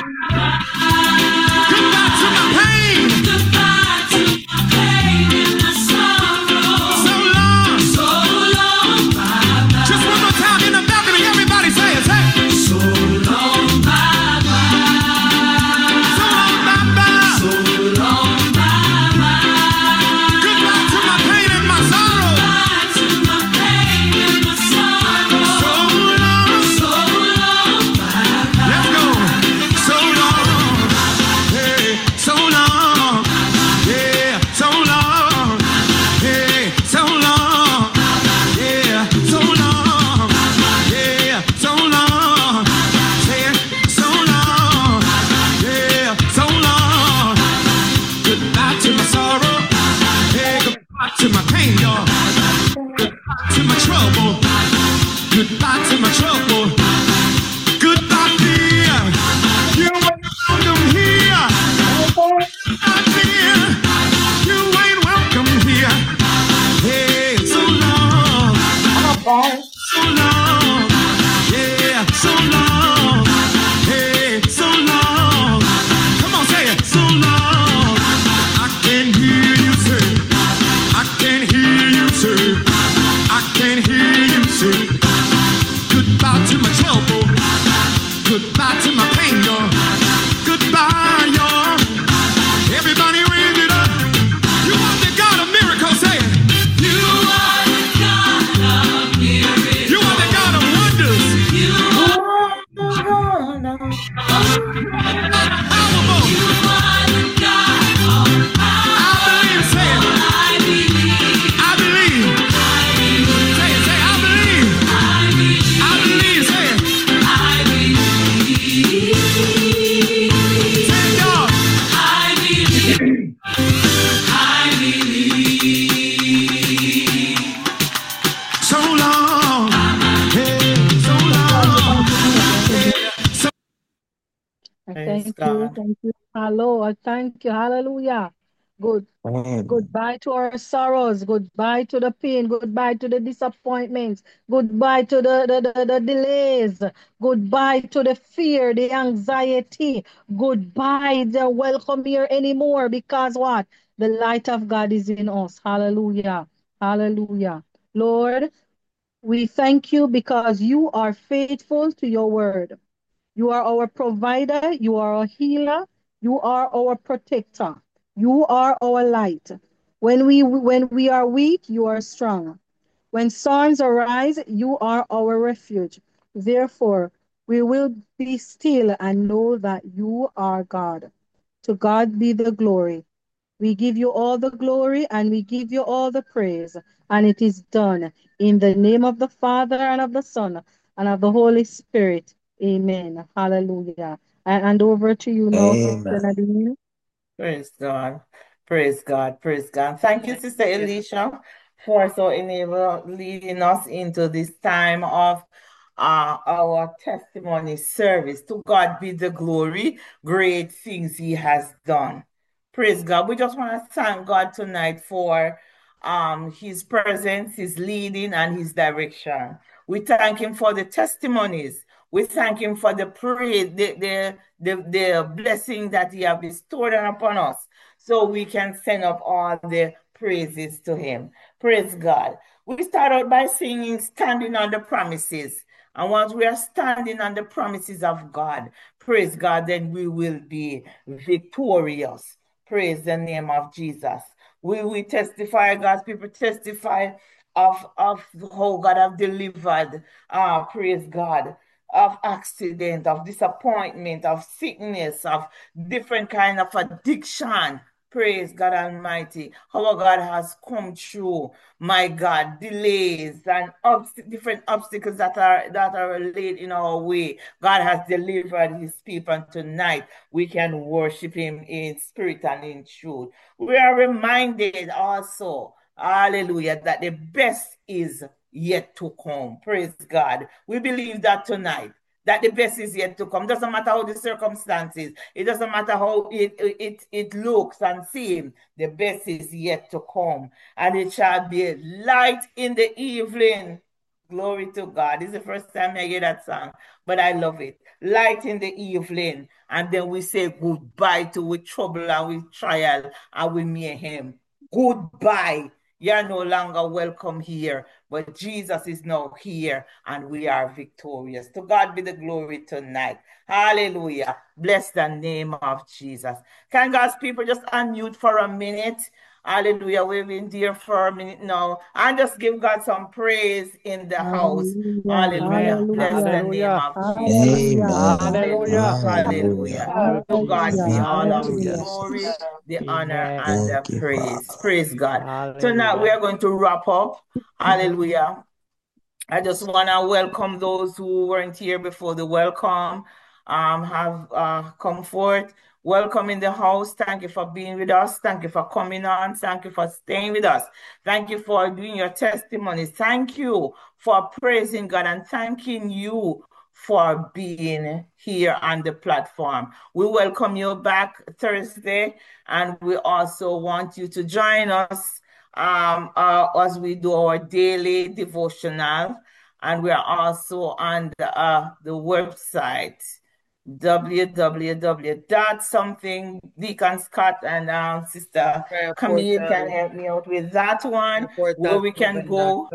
Goodbye to my pain. Goodbye to my pain and my sorrow. So long. So long. Just one more time in the balcony, everybody say it. Say. So long. Bye bye. So long. Bye bye. to my pain, y'all. Goodbye to my trouble. Goodbye to my trouble. Goodbye, dear. You ain't welcome here. Goodbye, dear. You ain't welcome here. Hey, so long. So long. Yeah, so long. Hey, so long. Come on, say it. So long. I can hear you say. I can hear you say. I can hear you say. Goodbye to my trouble. Goodbye to my pain, y'all. Goodbye, y'all. Everybody raise it up. You are the God of miracles, say it. You are the God of miracles. You are the God of wonders. You are the God of powerful. You are the God of power. I believe, say it. I believe. I believe. I believe. Say it, say I believe. I believe. I believe, say it. I believe. Say it, y'all. I believe. I believe. So long. Hey, so long. Hey, so I Praise thank you. God. Thank you. Hello. I thank you. Hallelujah. Good. Amen. Goodbye to our sorrows. Goodbye to the pain. Goodbye to the disappointments. Goodbye to the delays. Goodbye to the fear, the anxiety. Goodbye. They're welcome here anymore because what? The light of God is in us. Hallelujah. Hallelujah. Lord, we thank you because you are faithful to your word. You are our provider. You are our healer. You are our protector. You are our light. When we are weak, you are strong. When storms arise, you are our refuge. Therefore, we will be still and know that you are God. To God be the glory. We give you all the glory and we give you all the praise. And it is done in the name of the Father and of the Son and of the Holy Spirit. Amen. Hallelujah. And hand over to you now, Sister Amen. Nadine. Praise God. Praise God. Praise God. Thank you, Sister Alicia, for leading us into this time of our testimony service. To God be the glory. Great things He has done. Praise God. We just want to thank God tonight for His presence, His leading, and His direction. We thank Him for the testimonies. We thank Him for the praise, the blessing that He has bestowed upon us, so we can send up all the praises to Him. Praise God. We start out by singing Standing on the Promises. And once we are standing on the promises of God, praise God, then we will be victorious. Praise the name of Jesus. We testify, God's people testify of how God have delivered, praise God, of accident, of disappointment, of sickness, of different kind of addiction. Praise God Almighty. How God has come through, my God, delays and different obstacles that are laid in our way. God has delivered His people, and tonight we can worship Him in spirit and in truth. We are reminded also, hallelujah, that the best is yet to come. Praise God. We believe that tonight, that the best is yet to come. Doesn't matter how the circumstances, it doesn't matter how it looks and seems, the best is yet to come. And it shall be light in the evening. Glory to God. This is the first time I hear that song, but I love it. Light in the evening. And then we say goodbye to with trouble and with trial and with mayhem. Goodbye. You're no longer welcome here, but Jesus is now here and we are victorious. To God be the glory tonight. Hallelujah. Bless the name of Jesus. Can God's people just unmute for a minute? Hallelujah. We've been there for a minute now. And just give God some praise in the house. Hallelujah. Hallelujah. Bless the name Hallelujah. of Jesus. Hallelujah. Amen. Hallelujah. Hallelujah. Hallelujah. To God be Hallelujah. all of the Hallelujah. glory, the honor, Amen. and the Thank you, praise. Father. Praise God. Tonight we Hallelujah. are going to wrap up. Hallelujah. I just want to welcome those who weren't here before the welcome have come forth. Welcome in the house. Thank you for being with us. Thank you for coming on. Thank you for staying with us. Thank you for doing your testimonies. Thank you for praising God and thanking you for being here on the platform. We welcome you back Thursday, and we also want you to join us as we do our daily devotional. And we are also on the website www.something. Deacon Scott and Sister Camille can help me out with that one, where we can go.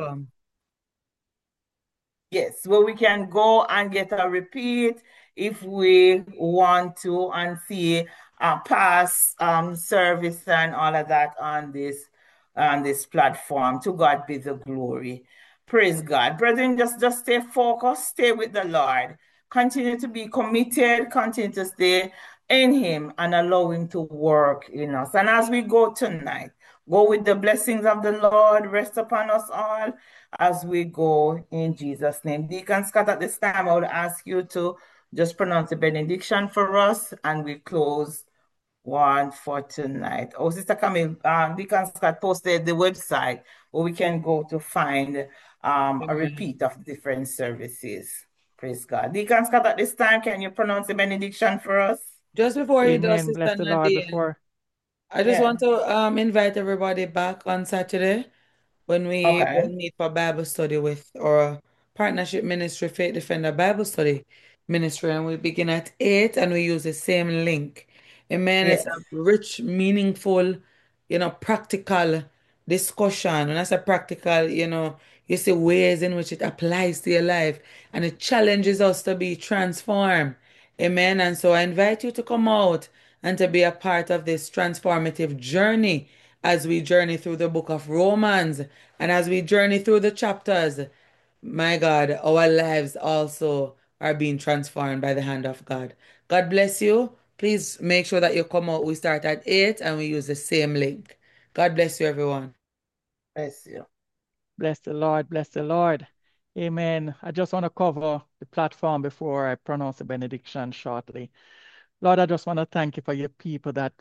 Yes, where we can go and get a repeat if we want to and see past service and all of that on this platform. To God be the glory. Praise God. Brethren, just stay focused, stay with the Lord. Continue to be committed, continue to stay in Him and allow Him to work in us. And as we go tonight, go with the blessings of the Lord, rest upon us all as we go in Jesus' name. Deacon Scott, at this time, I would ask you to just pronounce the benediction for us, and we close one for tonight. Oh, Sister Camille, Deacon Scott posted the website where we can go to find a repeat of different services. Praise God. Deacon Scott, at this time, can you pronounce the benediction for us? Just before he does, Amen. Sister Bless the Lord Nadine, before. I just Yeah. want to invite everybody back on Saturday when we Okay. will meet for Bible study with our partnership ministry, Faith Defender Bible Study Ministry, and we begin at 8 and we use the same link. Amen. It's Yes. a rich, meaningful, practical discussion. When I say practical, you see ways in which it applies to your life and it challenges us to be transformed. Amen. And so I invite you to come out and to be a part of this transformative journey as we journey through the book of Romans and as we journey through the chapters. My God, our lives also are being transformed by the hand of God. God bless you. Please make sure that you come out. We start at 8 and we use the same link. God bless you, everyone. Bless you. Bless the Lord. Bless the Lord. Amen. I just want to cover the platform before I pronounce the benediction shortly. Lord, I just want to thank you for your people that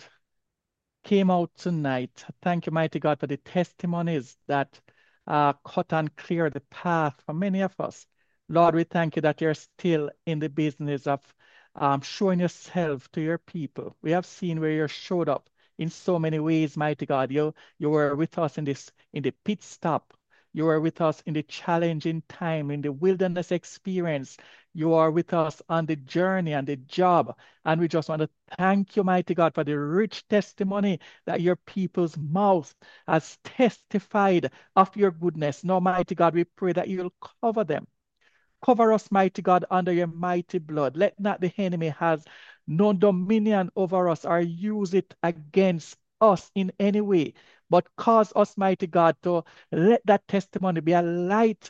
came out tonight. Thank you, mighty God, for the testimonies that cut and clear the path for many of us. Lord, we thank you that you're still in the business of showing yourself to your people. We have seen where you showed up in so many ways, mighty God. You were with us in the pit stop. You are with us in the challenging time, in the wilderness experience. You are with us on the journey and the job. And we just want to thank you, mighty God, for the rich testimony that your people's mouth has testified of your goodness. Now, mighty God, we pray that you'll cover them. Cover us, mighty God, under your mighty blood. Let not the enemy have no dominion over us or use it against us in any way, but cause us, mighty God, to let that testimony be a light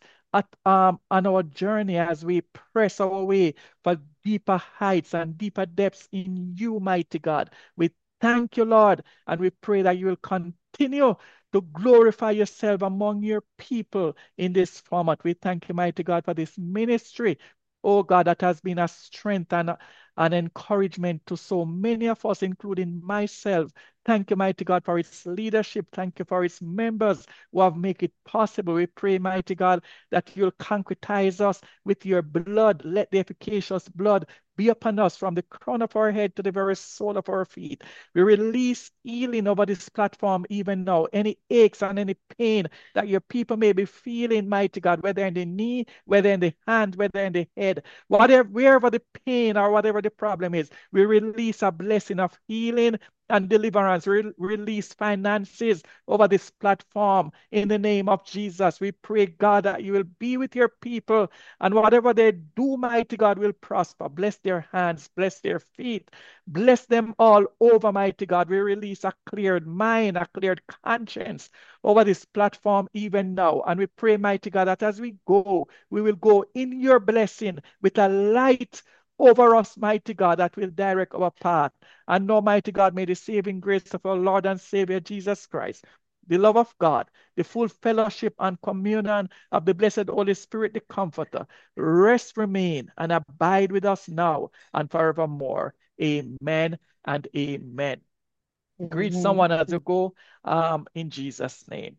on our journey as we press our way for deeper heights and deeper depths in you, mighty God. We thank you, Lord, and we pray that you will continue to glorify yourself among your people in this format. We thank you, mighty God, for this ministry. Oh God, that has been a strength and an encouragement to so many of us, including myself. Thank you, mighty God, for its leadership. Thank you for its members who have made it possible. We pray, mighty God, that you'll concretize us with your blood. Let the efficacious blood be upon us from the crown of our head to the very sole of our feet. We release healing over this platform even now. Any aches and any pain that your people may be feeling, mighty God, whether in the knee, whether in the hand, whether in the head, wherever the pain or whatever the problem is, we release a blessing of healing and deliverance. Release finances over this platform in the name of Jesus. We pray, God, that you will be with your people and whatever they do, mighty God, will prosper. Bless their hands, bless their feet, bless them all over, mighty God. We release a cleared mind, a cleared conscience over this platform even now. And we pray, mighty God, that as we go, we will go in your blessing with a light over us, mighty God, that will direct our path. And now, mighty God, may the saving grace of our Lord and Savior Jesus Christ, the love of God, the full fellowship and communion of the blessed Holy Spirit, the Comforter, rest, remain, and abide with us now and forevermore. Amen and amen. Greet Amen. someone as you go in Jesus' name.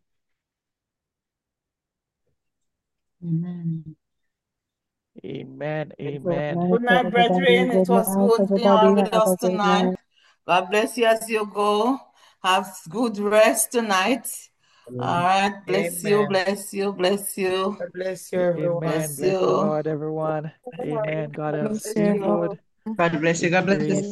Amen. Amen. Good Amen. night, Good night, everybody. brethren. It Good was night, good being all everybody. with Have us a good tonight. night. God bless you as you go. Have good rest tonight. All right. Bless you, Amen. bless you, bless you. God bless you, everyone. Amen. Bless Bless the you. Lord, everyone. Amen. God God has bless been you. good. God bless you. His God bless you. grace